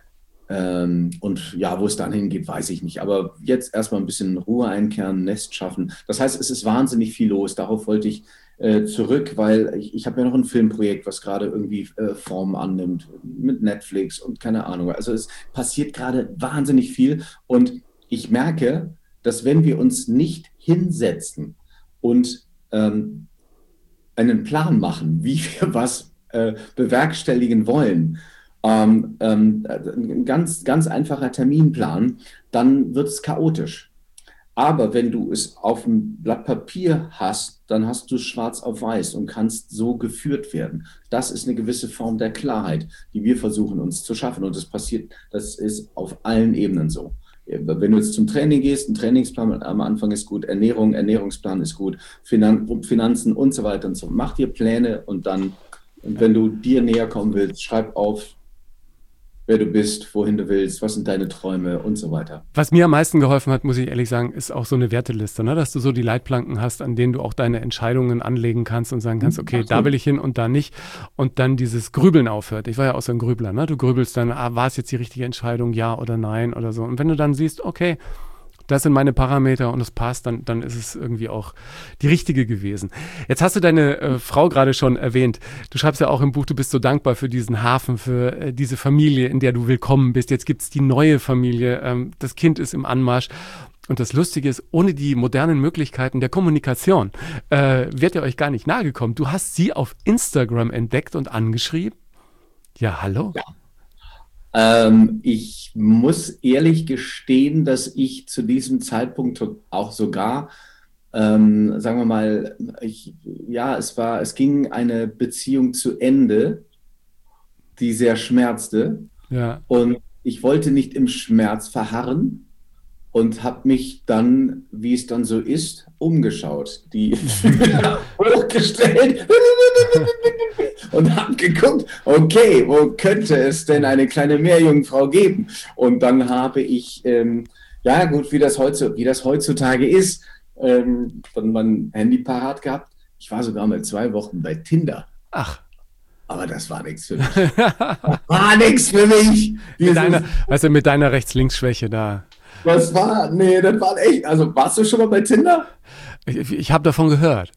ähm, und ja, wo es dann hingeht, weiß ich nicht. Aber jetzt erstmal ein bisschen Ruhe einkehren, Nest schaffen. Das heißt, es ist wahnsinnig viel los. Darauf wollte ich äh, zurück, weil ich, ich habe ja noch ein Filmprojekt, was gerade irgendwie äh, Form annimmt mit Netflix und keine Ahnung. Also es passiert gerade wahnsinnig viel und ich merke, dass wenn wir uns nicht hinsetzen und ähm, einen Plan machen, wie wir was äh, bewerkstelligen wollen, ähm, ähm, ein ganz, ganz einfacher Terminplan, dann wird es chaotisch. Aber wenn du es auf dem Blatt Papier hast, dann hast du es schwarz auf weiß und kannst so geführt werden. Das ist eine gewisse Form der Klarheit, die wir versuchen uns zu schaffen. Und das passiert, das ist auf allen Ebenen so. Wenn du jetzt zum Training gehst, ein Trainingsplan am Anfang ist gut, Ernährung, Ernährungsplan ist gut, Finan- Finanzen und so weiter und so. Mach dir Pläne und dann, und wenn du dir näher kommen willst, schreib auf, wer du bist, wohin du willst, was sind deine Träume und so weiter. Was mir am meisten geholfen hat, muss ich ehrlich sagen, ist auch so eine Werteliste, ne? Dass du so die Leitplanken hast, an denen du auch deine Entscheidungen anlegen kannst und sagen kannst, okay, da will ich hin und da nicht. Und dann dieses Grübeln aufhört. Ich war ja auch so ein Grübler, ne? Du grübelst dann, ah, war es jetzt die richtige Entscheidung, ja oder nein oder so. Und wenn du dann siehst, okay, das sind meine Parameter und es passt, dann, dann ist es irgendwie auch die richtige gewesen. Jetzt hast du deine äh, Frau gerade schon erwähnt. Du schreibst ja auch im Buch, du bist so dankbar für diesen Hafen, für äh, diese Familie, in der du willkommen bist. Jetzt gibt es die neue Familie, ähm, das Kind ist im Anmarsch. Und das Lustige ist, ohne die modernen Möglichkeiten der Kommunikation äh, wird ihr euch gar nicht nahe gekommen. Du hast sie auf Instagram entdeckt und angeschrieben. Ja, hallo? Ja. Ähm, ich muss ehrlich gestehen, dass ich zu diesem Zeitpunkt auch sogar, ähm, sagen wir mal, ich, ja, es war, es ging eine Beziehung zu Ende, die sehr schmerzte. Ja. Und ich wollte nicht im Schmerz verharren und habe mich dann, wie es dann so ist, umgeschaut, die hochgestellt und habe geguckt, okay, wo könnte es denn eine kleine Meerjungfrau geben? Und dann habe ich, ähm, ja gut, wie das, heutzutage, wie das heutzutage ist, ähm, dann mein Handy parat gehabt. Ich war sogar mal zwei Wochen bei Tinder. Ach. Aber das war nichts für mich. Das war nichts für mich. Mit deiner, weißt du, mit deiner Rechts-Links-Schwäche da. Das war, nee, das war echt, also warst du schon mal bei Tinder? Ich, ich habe davon gehört.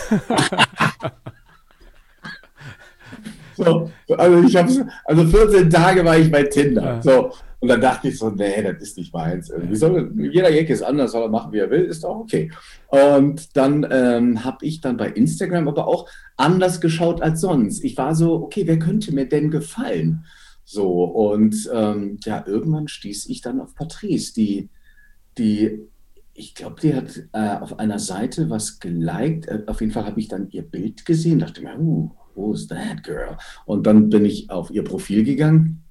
So, also ich habe, also vierzehn Tage war ich bei Tinder. Ja. So, und dann dachte ich so, nee, das ist nicht meins. Irgendwie soll, jeder Jack ist anders, soll er machen, wie er will, ist doch okay. Und dann ähm, habe ich dann bei Instagram aber auch anders geschaut als sonst. Ich war so, okay, wer könnte mir denn gefallen? So, und ähm, ja, irgendwann stieß ich dann auf Patrice, die, die ich glaube, die hat äh, auf einer Seite was geliked. Äh, auf jeden Fall habe ich dann ihr Bild gesehen, dachte mir, uh, who's that girl? Und dann bin ich auf ihr Profil gegangen.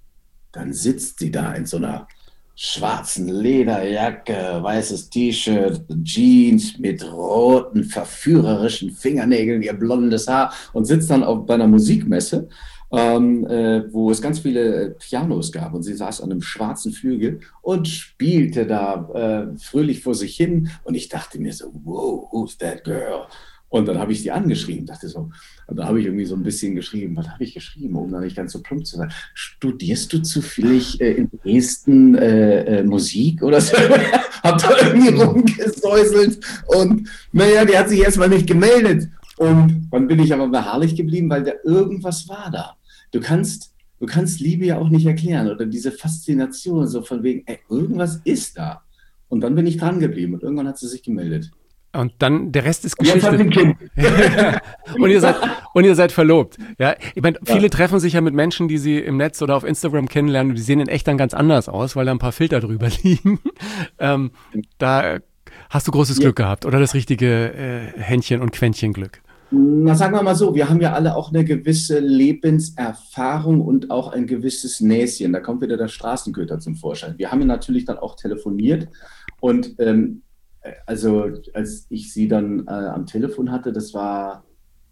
Dann sitzt sie da in so einer schwarzen Lederjacke, weißes T-Shirt, Jeans mit roten, verführerischen Fingernägeln, ihr blondes Haar und sitzt dann auf, bei einer Musikmesse, ähm, äh, wo es ganz viele Pianos gab und sie saß an einem schwarzen Flügel und spielte da äh, fröhlich vor sich hin und ich dachte mir so, wow, who's that girl? Und dann habe ich sie angeschrieben, dachte so, und da habe ich irgendwie so ein bisschen geschrieben, was habe ich geschrieben, um da nicht ganz so plump zu sein? Studierst du zufällig äh, in Dresden äh, äh, Musik oder so? Hab da irgendwie rumgesäuselt und naja, die hat sich erstmal nicht gemeldet. Und dann bin ich aber beharrlich geblieben, weil da irgendwas war da. Du kannst, du kannst Liebe ja auch nicht erklären oder diese Faszination, so von wegen, ey, irgendwas ist da. Und dann bin ich dran geblieben und irgendwann hat sie sich gemeldet. Und dann, der Rest ist Und jetzt hat sie Geschichte. ein Kind. und, ihr seid, und ihr seid verlobt. Ja, ich meine, viele Ja. treffen sich ja mit Menschen, die sie im Netz oder auf Instagram kennenlernen und die sehen in echt dann ganz anders aus, weil da ein paar Filter drüber liegen. ähm, da hast du großes Ja. Glück gehabt oder das richtige äh, Händchen- und Quäntchenglück. Na, sagen wir mal so, wir haben ja alle auch eine gewisse Lebenserfahrung und auch ein gewisses Näschen. Da kommt wieder der Straßenköter zum Vorschein. Wir haben ja natürlich dann auch telefoniert und ähm, also als ich sie dann äh, am Telefon hatte, das war,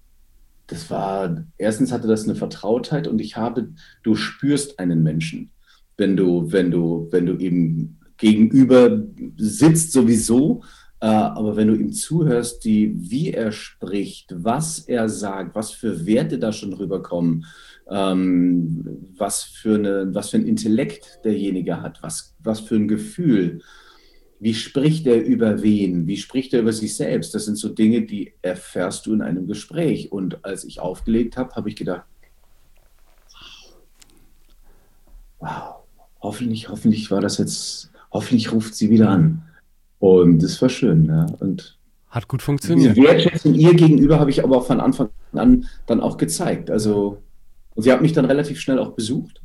das war, erstens hatte das eine Vertrautheit und ich habe, du spürst einen Menschen, wenn du, wenn du, wenn du ihm gegenüber sitzt sowieso, äh, aber wenn du ihm zuhörst, die, wie er spricht, was er sagt, was für Werte da schon rüberkommen, ähm, was für eine, was für ein Intellekt derjenige hat, was, was für ein Gefühl. Wie spricht er über wen? Wie spricht er über sich selbst? Das sind so Dinge, die erfährst du in einem Gespräch. Und als ich aufgelegt habe, habe ich gedacht, wow, hoffentlich, hoffentlich war das jetzt, hoffentlich ruft sie wieder an. Und das war schön. Ja. Und hat gut funktioniert. Diese Wertschätzung ihr gegenüber habe ich aber auch von Anfang an dann auch gezeigt. Also, und sie hat mich dann relativ schnell auch besucht.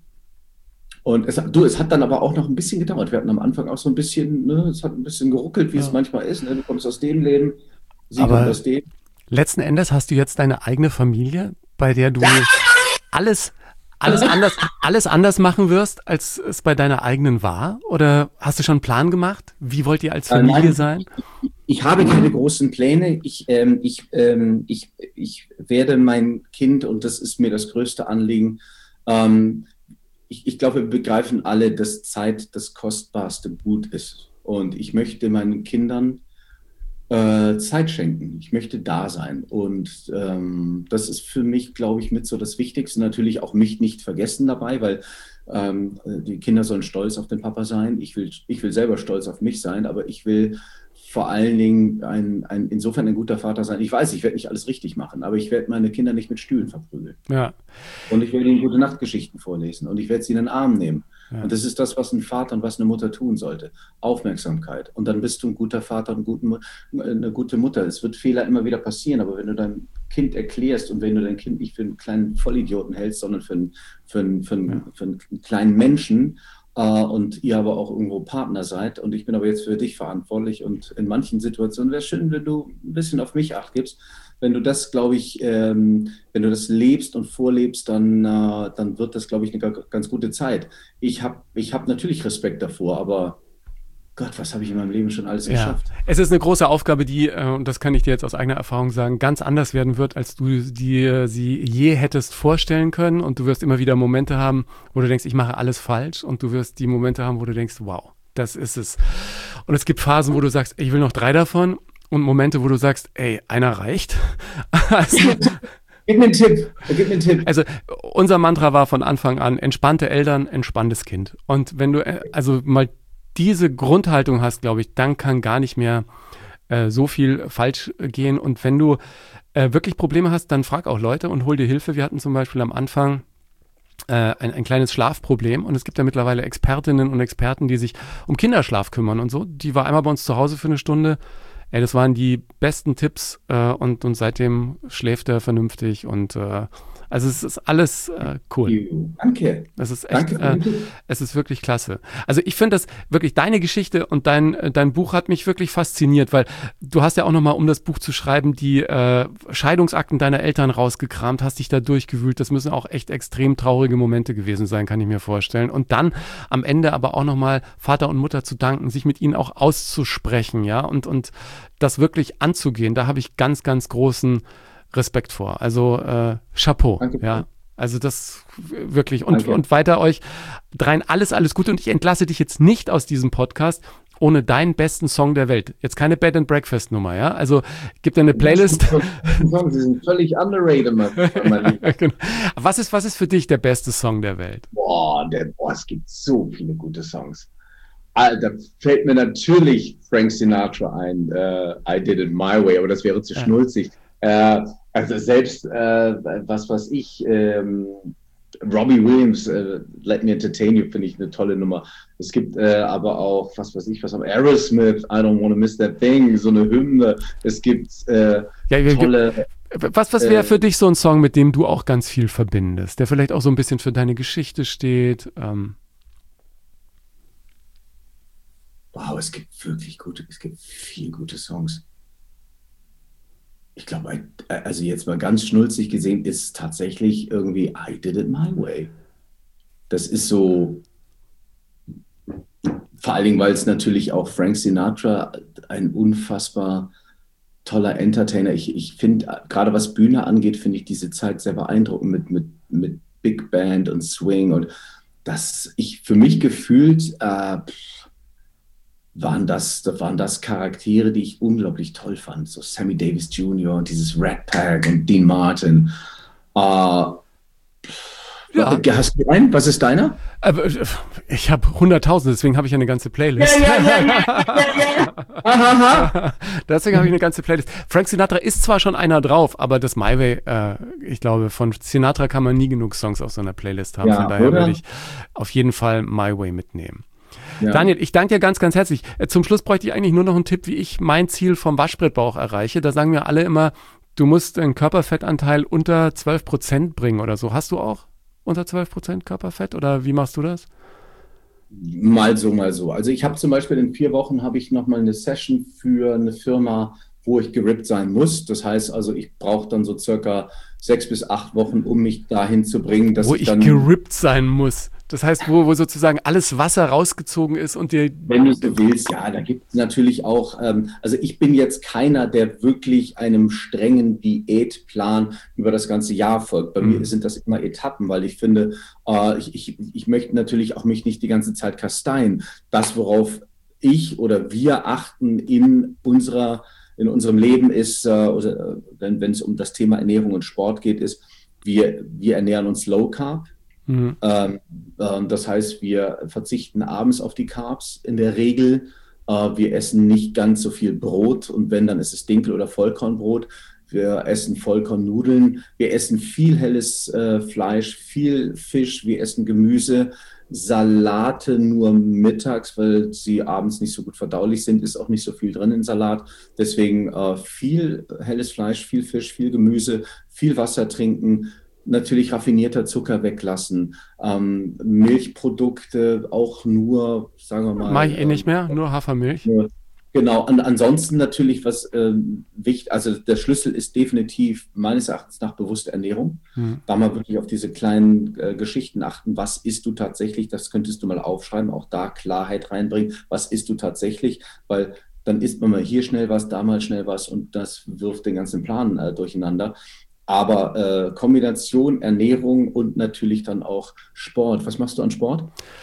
Und es, du, es hat dann aber auch noch ein bisschen gedauert. Wir hatten am Anfang auch so ein bisschen, ne, es hat ein bisschen geruckelt, wie ja. es manchmal ist. Ne? Du kommst aus dem Leben, sie aber kommt aus dem. Letzten Endes hast du jetzt deine eigene Familie, bei der du alles, alles, anders, alles anders machen wirst, als es bei deiner eigenen war? Oder hast du schon einen Plan gemacht? Wie wollt ihr als Familie Nein, sein? Ich, ich habe keine großen Pläne. Ich, ähm, ich, ähm, ich, ich werde mein Kind, und das ist mir das größte Anliegen, ähm, ich, ich glaube, wir begreifen alle, dass Zeit das kostbarste Gut ist. Und ich möchte meinen Kindern äh, Zeit schenken. Ich möchte da sein. Und ähm, das ist für mich, glaube ich, mit so das Wichtigste. Natürlich auch mich nicht vergessen dabei, weil ähm, die Kinder sollen stolz auf den Papa sein. Ich will, ich will selber stolz auf mich sein, aber ich will vor allen Dingen ein, ein, insofern ein guter Vater sein. Ich weiß, ich werde nicht alles richtig machen, aber ich werde meine Kinder nicht mit Stühlen verprügeln. Ja. Und ich werde ihnen gute Nachtgeschichten vorlesen und ich werde sie in den Arm nehmen. Ja. Und das ist das, was ein Vater und was eine Mutter tun sollte. Aufmerksamkeit. Und dann bist du ein guter Vater und guten, eine gute Mutter. Es wird Fehler immer wieder passieren, aber wenn du dein Kind erklärst und wenn du dein Kind nicht für einen kleinen Vollidioten hältst, sondern für einen, für einen, für einen, ja. für einen kleinen Menschen, Uh, und ihr aber auch irgendwo Partner seid und ich bin aber jetzt für dich verantwortlich und in manchen Situationen wäre es schön, wenn du ein bisschen auf mich Acht gibst. Wenn du das, glaube ich, ähm, wenn du das lebst und vorlebst, dann, uh, dann wird das, glaube ich, eine ganz gute Zeit. Ich habe ich hab natürlich Respekt davor, aber Gott, was habe ich in meinem Leben schon alles geschafft? Ja. Es ist eine große Aufgabe, die, und das kann ich dir jetzt aus eigener Erfahrung sagen, ganz anders werden wird, als du dir sie je hättest vorstellen können. Und du wirst immer wieder Momente haben, wo du denkst, ich mache alles falsch. Und du wirst die Momente haben, wo du denkst, wow, das ist es. Und es gibt Phasen, wo du sagst, ich will noch drei davon. Und Momente, wo du sagst, ey, einer reicht. Also, Gib mir einen Tipp. Gib mir einen Tipp. Also unser Mantra war von Anfang an, entspannte Eltern, entspanntes Kind. Und wenn du also mal diese Grundhaltung hast, glaube ich, dann kann gar nicht mehr äh, so viel falsch gehen. Und wenn du äh, wirklich Probleme hast, dann frag auch Leute und hol dir Hilfe. Wir hatten zum Beispiel am Anfang äh, ein, ein kleines Schlafproblem und es gibt ja mittlerweile Expertinnen und Experten, die sich um Kinderschlaf kümmern und so. Die war einmal bei uns zu Hause für eine Stunde. Ey, das waren die besten Tipps äh, und, und seitdem schläft er vernünftig und äh, also es ist alles äh, cool. Danke. Es ist echt, äh, es ist wirklich klasse. Also ich finde das wirklich, deine Geschichte und dein, dein Buch hat mich wirklich fasziniert, weil du hast ja auch nochmal, um das Buch zu schreiben, die äh, Scheidungsakten deiner Eltern rausgekramt, hast dich da durchgewühlt. Das müssen auch echt extrem traurige Momente gewesen sein, kann ich mir vorstellen. Und dann am Ende aber auch nochmal Vater und Mutter zu danken, sich mit ihnen auch auszusprechen, ja, und, und das wirklich anzugehen. Da habe ich ganz, ganz großen Respekt vor. Also äh, Chapeau. Danke. Ja. Also das wirklich. Und, und weiter euch dreien alles, alles Gute. Und ich entlasse dich jetzt nicht aus diesem Podcast ohne deinen besten Song der Welt. Jetzt keine Bed and Breakfast Nummer, ja? Also gibt dir eine Playlist. Sie sind völlig underrated, mein, mein Lieber. Was ist, was ist für dich der beste Song der Welt? Boah, der, boah, es gibt so viele gute Songs. Ah, da fällt mir natürlich Frank Sinatra ein, uh, I Did It My Way, aber das wäre zu ja. schnulzig. Äh, also selbst, äh, was weiß ich, ähm, Robbie Williams, äh, Let Me Entertain You, finde ich eine tolle Nummer. Es gibt äh, aber auch, was weiß ich, was haben Aerosmith, I Don't Wanna Miss That Thing, so eine Hymne. Es gibt äh, ja, tolle... Was, was wäre äh, für dich so ein Song, mit dem du auch ganz viel verbindest, der vielleicht auch so ein bisschen für deine Geschichte steht? Ähm. Wow, es gibt wirklich gute, es gibt viele gute Songs. Ich glaube, also jetzt mal ganz schnulzig gesehen, ist tatsächlich irgendwie I Did It My Way. Das ist so, vor allen Dingen, weil es natürlich auch Frank Sinatra ein unfassbar toller Entertainer. Ich, ich finde, gerade was Bühne angeht, finde ich diese Zeit sehr beeindruckend mit, mit, mit Big Band und Swing. Und das, ich für mich gefühlt, äh, waren das, das waren das Charaktere, die ich unglaublich toll fand. So Sammy Davis Junior und dieses Rat Pack und Dean Martin. Uh, ja. Hast du einen? Was ist deiner? Ich habe hunderttausend, deswegen habe ich eine ganze Playlist. Ja, ja, ja, ja, ja, ja. Deswegen habe ich eine ganze Playlist. Frank Sinatra ist zwar schon einer drauf, aber das My Way, äh, ich glaube, von Sinatra kann man nie genug Songs auf so einer Playlist haben. Ja, von daher würde ich auf jeden Fall My Way mitnehmen. Ja. Daniel, ich danke dir ganz, ganz herzlich. Zum Schluss bräuchte ich eigentlich nur noch einen Tipp, wie ich mein Ziel vom Waschbrettbauch erreiche. Da sagen mir alle immer, du musst einen Körperfettanteil unter zwölf Prozent bringen oder so. Hast du auch unter zwölf Prozent Körperfett oder wie machst du das? Mal so, mal so. Also ich habe zum Beispiel in vier Wochen habe ich nochmal eine Session für eine Firma, wo ich gerippt sein muss. Das heißt also, ich brauche dann so circa sechs bis acht Wochen, um mich dahin zu bringen, dass wo ich, ich dann... gerippt sein muss. Das heißt, wo, wo sozusagen alles Wasser rausgezogen ist und dir... Wenn du so willst, ja, da gibt es natürlich auch, ähm, also ich bin jetzt keiner, der wirklich einem strengen Diätplan über das ganze Jahr folgt. Bei mhm. mir sind das immer Etappen, weil ich finde, äh, ich, ich, ich möchte natürlich auch mich nicht die ganze Zeit kasteien. Das, worauf ich oder wir achten in unserer in unserem Leben ist, äh, oder, wenn wenn es um das Thema Ernährung und Sport geht, ist, wir, wir ernähren uns Low Carb. Mhm. Ähm, äh, das heißt, wir verzichten abends auf die Carbs in der Regel. Äh, wir essen nicht ganz so viel Brot und wenn, dann ist es Dinkel- oder Vollkornbrot. Wir essen Vollkornnudeln. Wir essen viel helles äh, Fleisch, viel Fisch. Wir essen Gemüse. Salate nur mittags, weil sie abends nicht so gut verdaulich sind, ist auch nicht so viel drin in Salat. Deswegen äh, viel helles Fleisch, viel Fisch, viel Gemüse, viel Wasser trinken, natürlich raffinierter Zucker weglassen, ähm, Milchprodukte auch nur, sagen wir mal. Mach ich eh nicht mehr, nur Hafermilch. Nur, Genau, und ansonsten natürlich, was ähm, wichtig, also der Schlüssel ist definitiv meines Erachtens nach bewusste Ernährung. Mhm. Da mal wirklich auf diese kleinen äh, Geschichten achten. Was isst du tatsächlich? Das könntest du mal aufschreiben, auch da Klarheit reinbringen. Was isst du tatsächlich? Weil dann isst man mal hier schnell was, da mal schnell was und das wirft den ganzen Plan äh, durcheinander. Aber äh, Kombination Ernährung und natürlich dann auch Sport. Was machst du an Sport?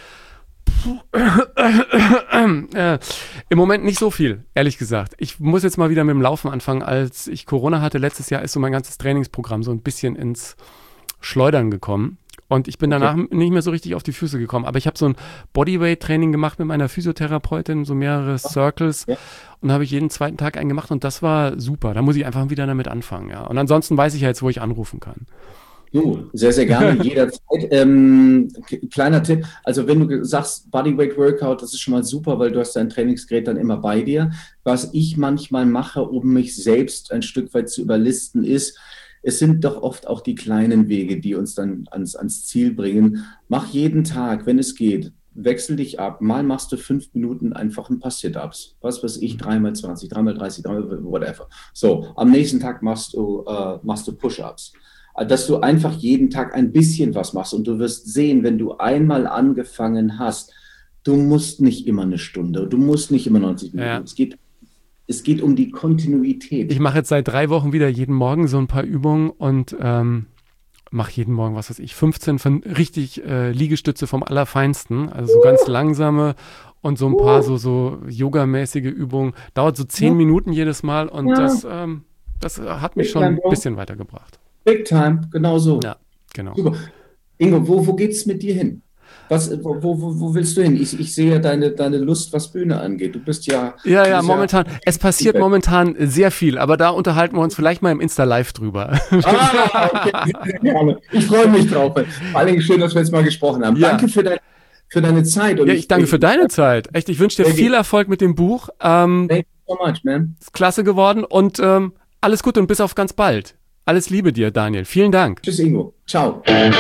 äh, Im Moment nicht so viel, ehrlich gesagt. Ich muss jetzt mal wieder mit dem Laufen anfangen. Als ich Corona hatte letztes Jahr, ist so mein ganzes Trainingsprogramm so ein bisschen ins Schleudern gekommen. Und ich bin danach okay. nicht mehr so richtig auf die Füße gekommen. Aber ich habe so ein Bodyweight-Training gemacht mit meiner Physiotherapeutin, so mehrere Circles. Ja. Und da habe ich jeden zweiten Tag einen gemacht und das war super. Da muss ich einfach wieder damit anfangen. Ja. Und ansonsten weiß ich ja jetzt, wo ich anrufen kann. Du, sehr, sehr gerne, jederzeit. Ähm, kleiner Tipp, also wenn du sagst Bodyweight Workout, das ist schon mal super, weil du hast dein Trainingsgerät dann immer bei dir. Was ich manchmal mache, um mich selbst ein Stück weit zu überlisten, ist, es sind doch oft auch die kleinen Wege, die uns dann ans, ans Ziel bringen. Mach jeden Tag, wenn es geht, wechsel dich ab. Mal machst du fünf Minuten einfach ein paar Sit-Ups. Was weiß ich, drei mal zwanzig, drei mal dreißig, drei mal whatever. So, am nächsten Tag machst du, äh, machst du Push-Ups. Dass du einfach jeden Tag ein bisschen was machst und du wirst sehen, wenn du einmal angefangen hast, du musst nicht immer eine Stunde, du musst nicht immer neunzig Minuten. Ja. Es geht, es geht um die Kontinuität. Ich mache jetzt seit drei Wochen wieder jeden Morgen so ein paar Übungen und ähm, mache jeden Morgen, was weiß ich, fünfzehn von richtig äh, Liegestütze vom Allerfeinsten, also so ganz langsame und so ein paar so, so yogamäßige Übungen. Dauert so zehn ja. Minuten jedes Mal und ja. das, ähm, das hat mich schon ein bisschen weitergebracht. Big time, genau so. Ja, genau. Super. Ingo, wo, wo geht es mit dir hin? Was, wo, wo, wo willst du hin? Ich, ich sehe ja deine, deine Lust, was Bühne angeht. Du bist ja... Ja, ja, momentan. Ja, es passiert momentan sehr viel, aber da unterhalten wir uns vielleicht mal im Insta-Live drüber. Ah, okay. Ich freue mich drauf. Vor allem schön, dass wir jetzt mal gesprochen haben. Ja. Danke für, dein, für deine Zeit. Und ja, ich danke ich, für deine Zeit. Echt, ich wünsche dir viel Erfolg mit dem Buch. Ähm, Thank you so much, man. Ist klasse geworden und ähm, alles Gute und bis auf ganz bald. Alles Liebe dir, Daniel. Vielen Dank. Tschüss, Ingo. Ciao.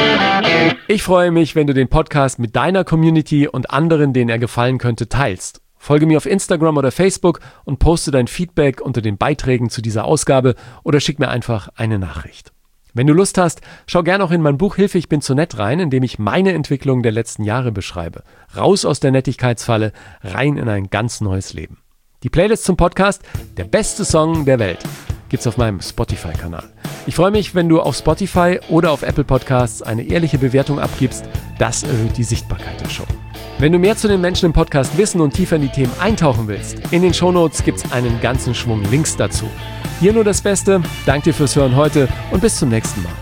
Ich freue mich, wenn du den Podcast mit deiner Community und anderen, denen er gefallen könnte, teilst. Folge mir auf Instagram oder Facebook und poste dein Feedback unter den Beiträgen zu dieser Ausgabe oder schick mir einfach eine Nachricht. Wenn du Lust hast, schau gerne auch in mein Buch Hilfe, ich bin zu nett rein, in dem ich meine Entwicklung der letzten Jahre beschreibe. Raus aus der Nettigkeitsfalle, rein in ein ganz neues Leben. Die Playlist zum Podcast, der beste Song der Welt, gibt's auf meinem Spotify-Kanal. Ich freue mich, wenn du auf Spotify oder auf Apple Podcasts eine ehrliche Bewertung abgibst. Das erhöht die Sichtbarkeit der Show. Wenn du mehr zu den Menschen im Podcast wissen und tiefer in die Themen eintauchen willst, in den Shownotes gibt's einen ganzen Schwung Links dazu. Hier nur das Beste. Danke dir fürs Hören heute und bis zum nächsten Mal.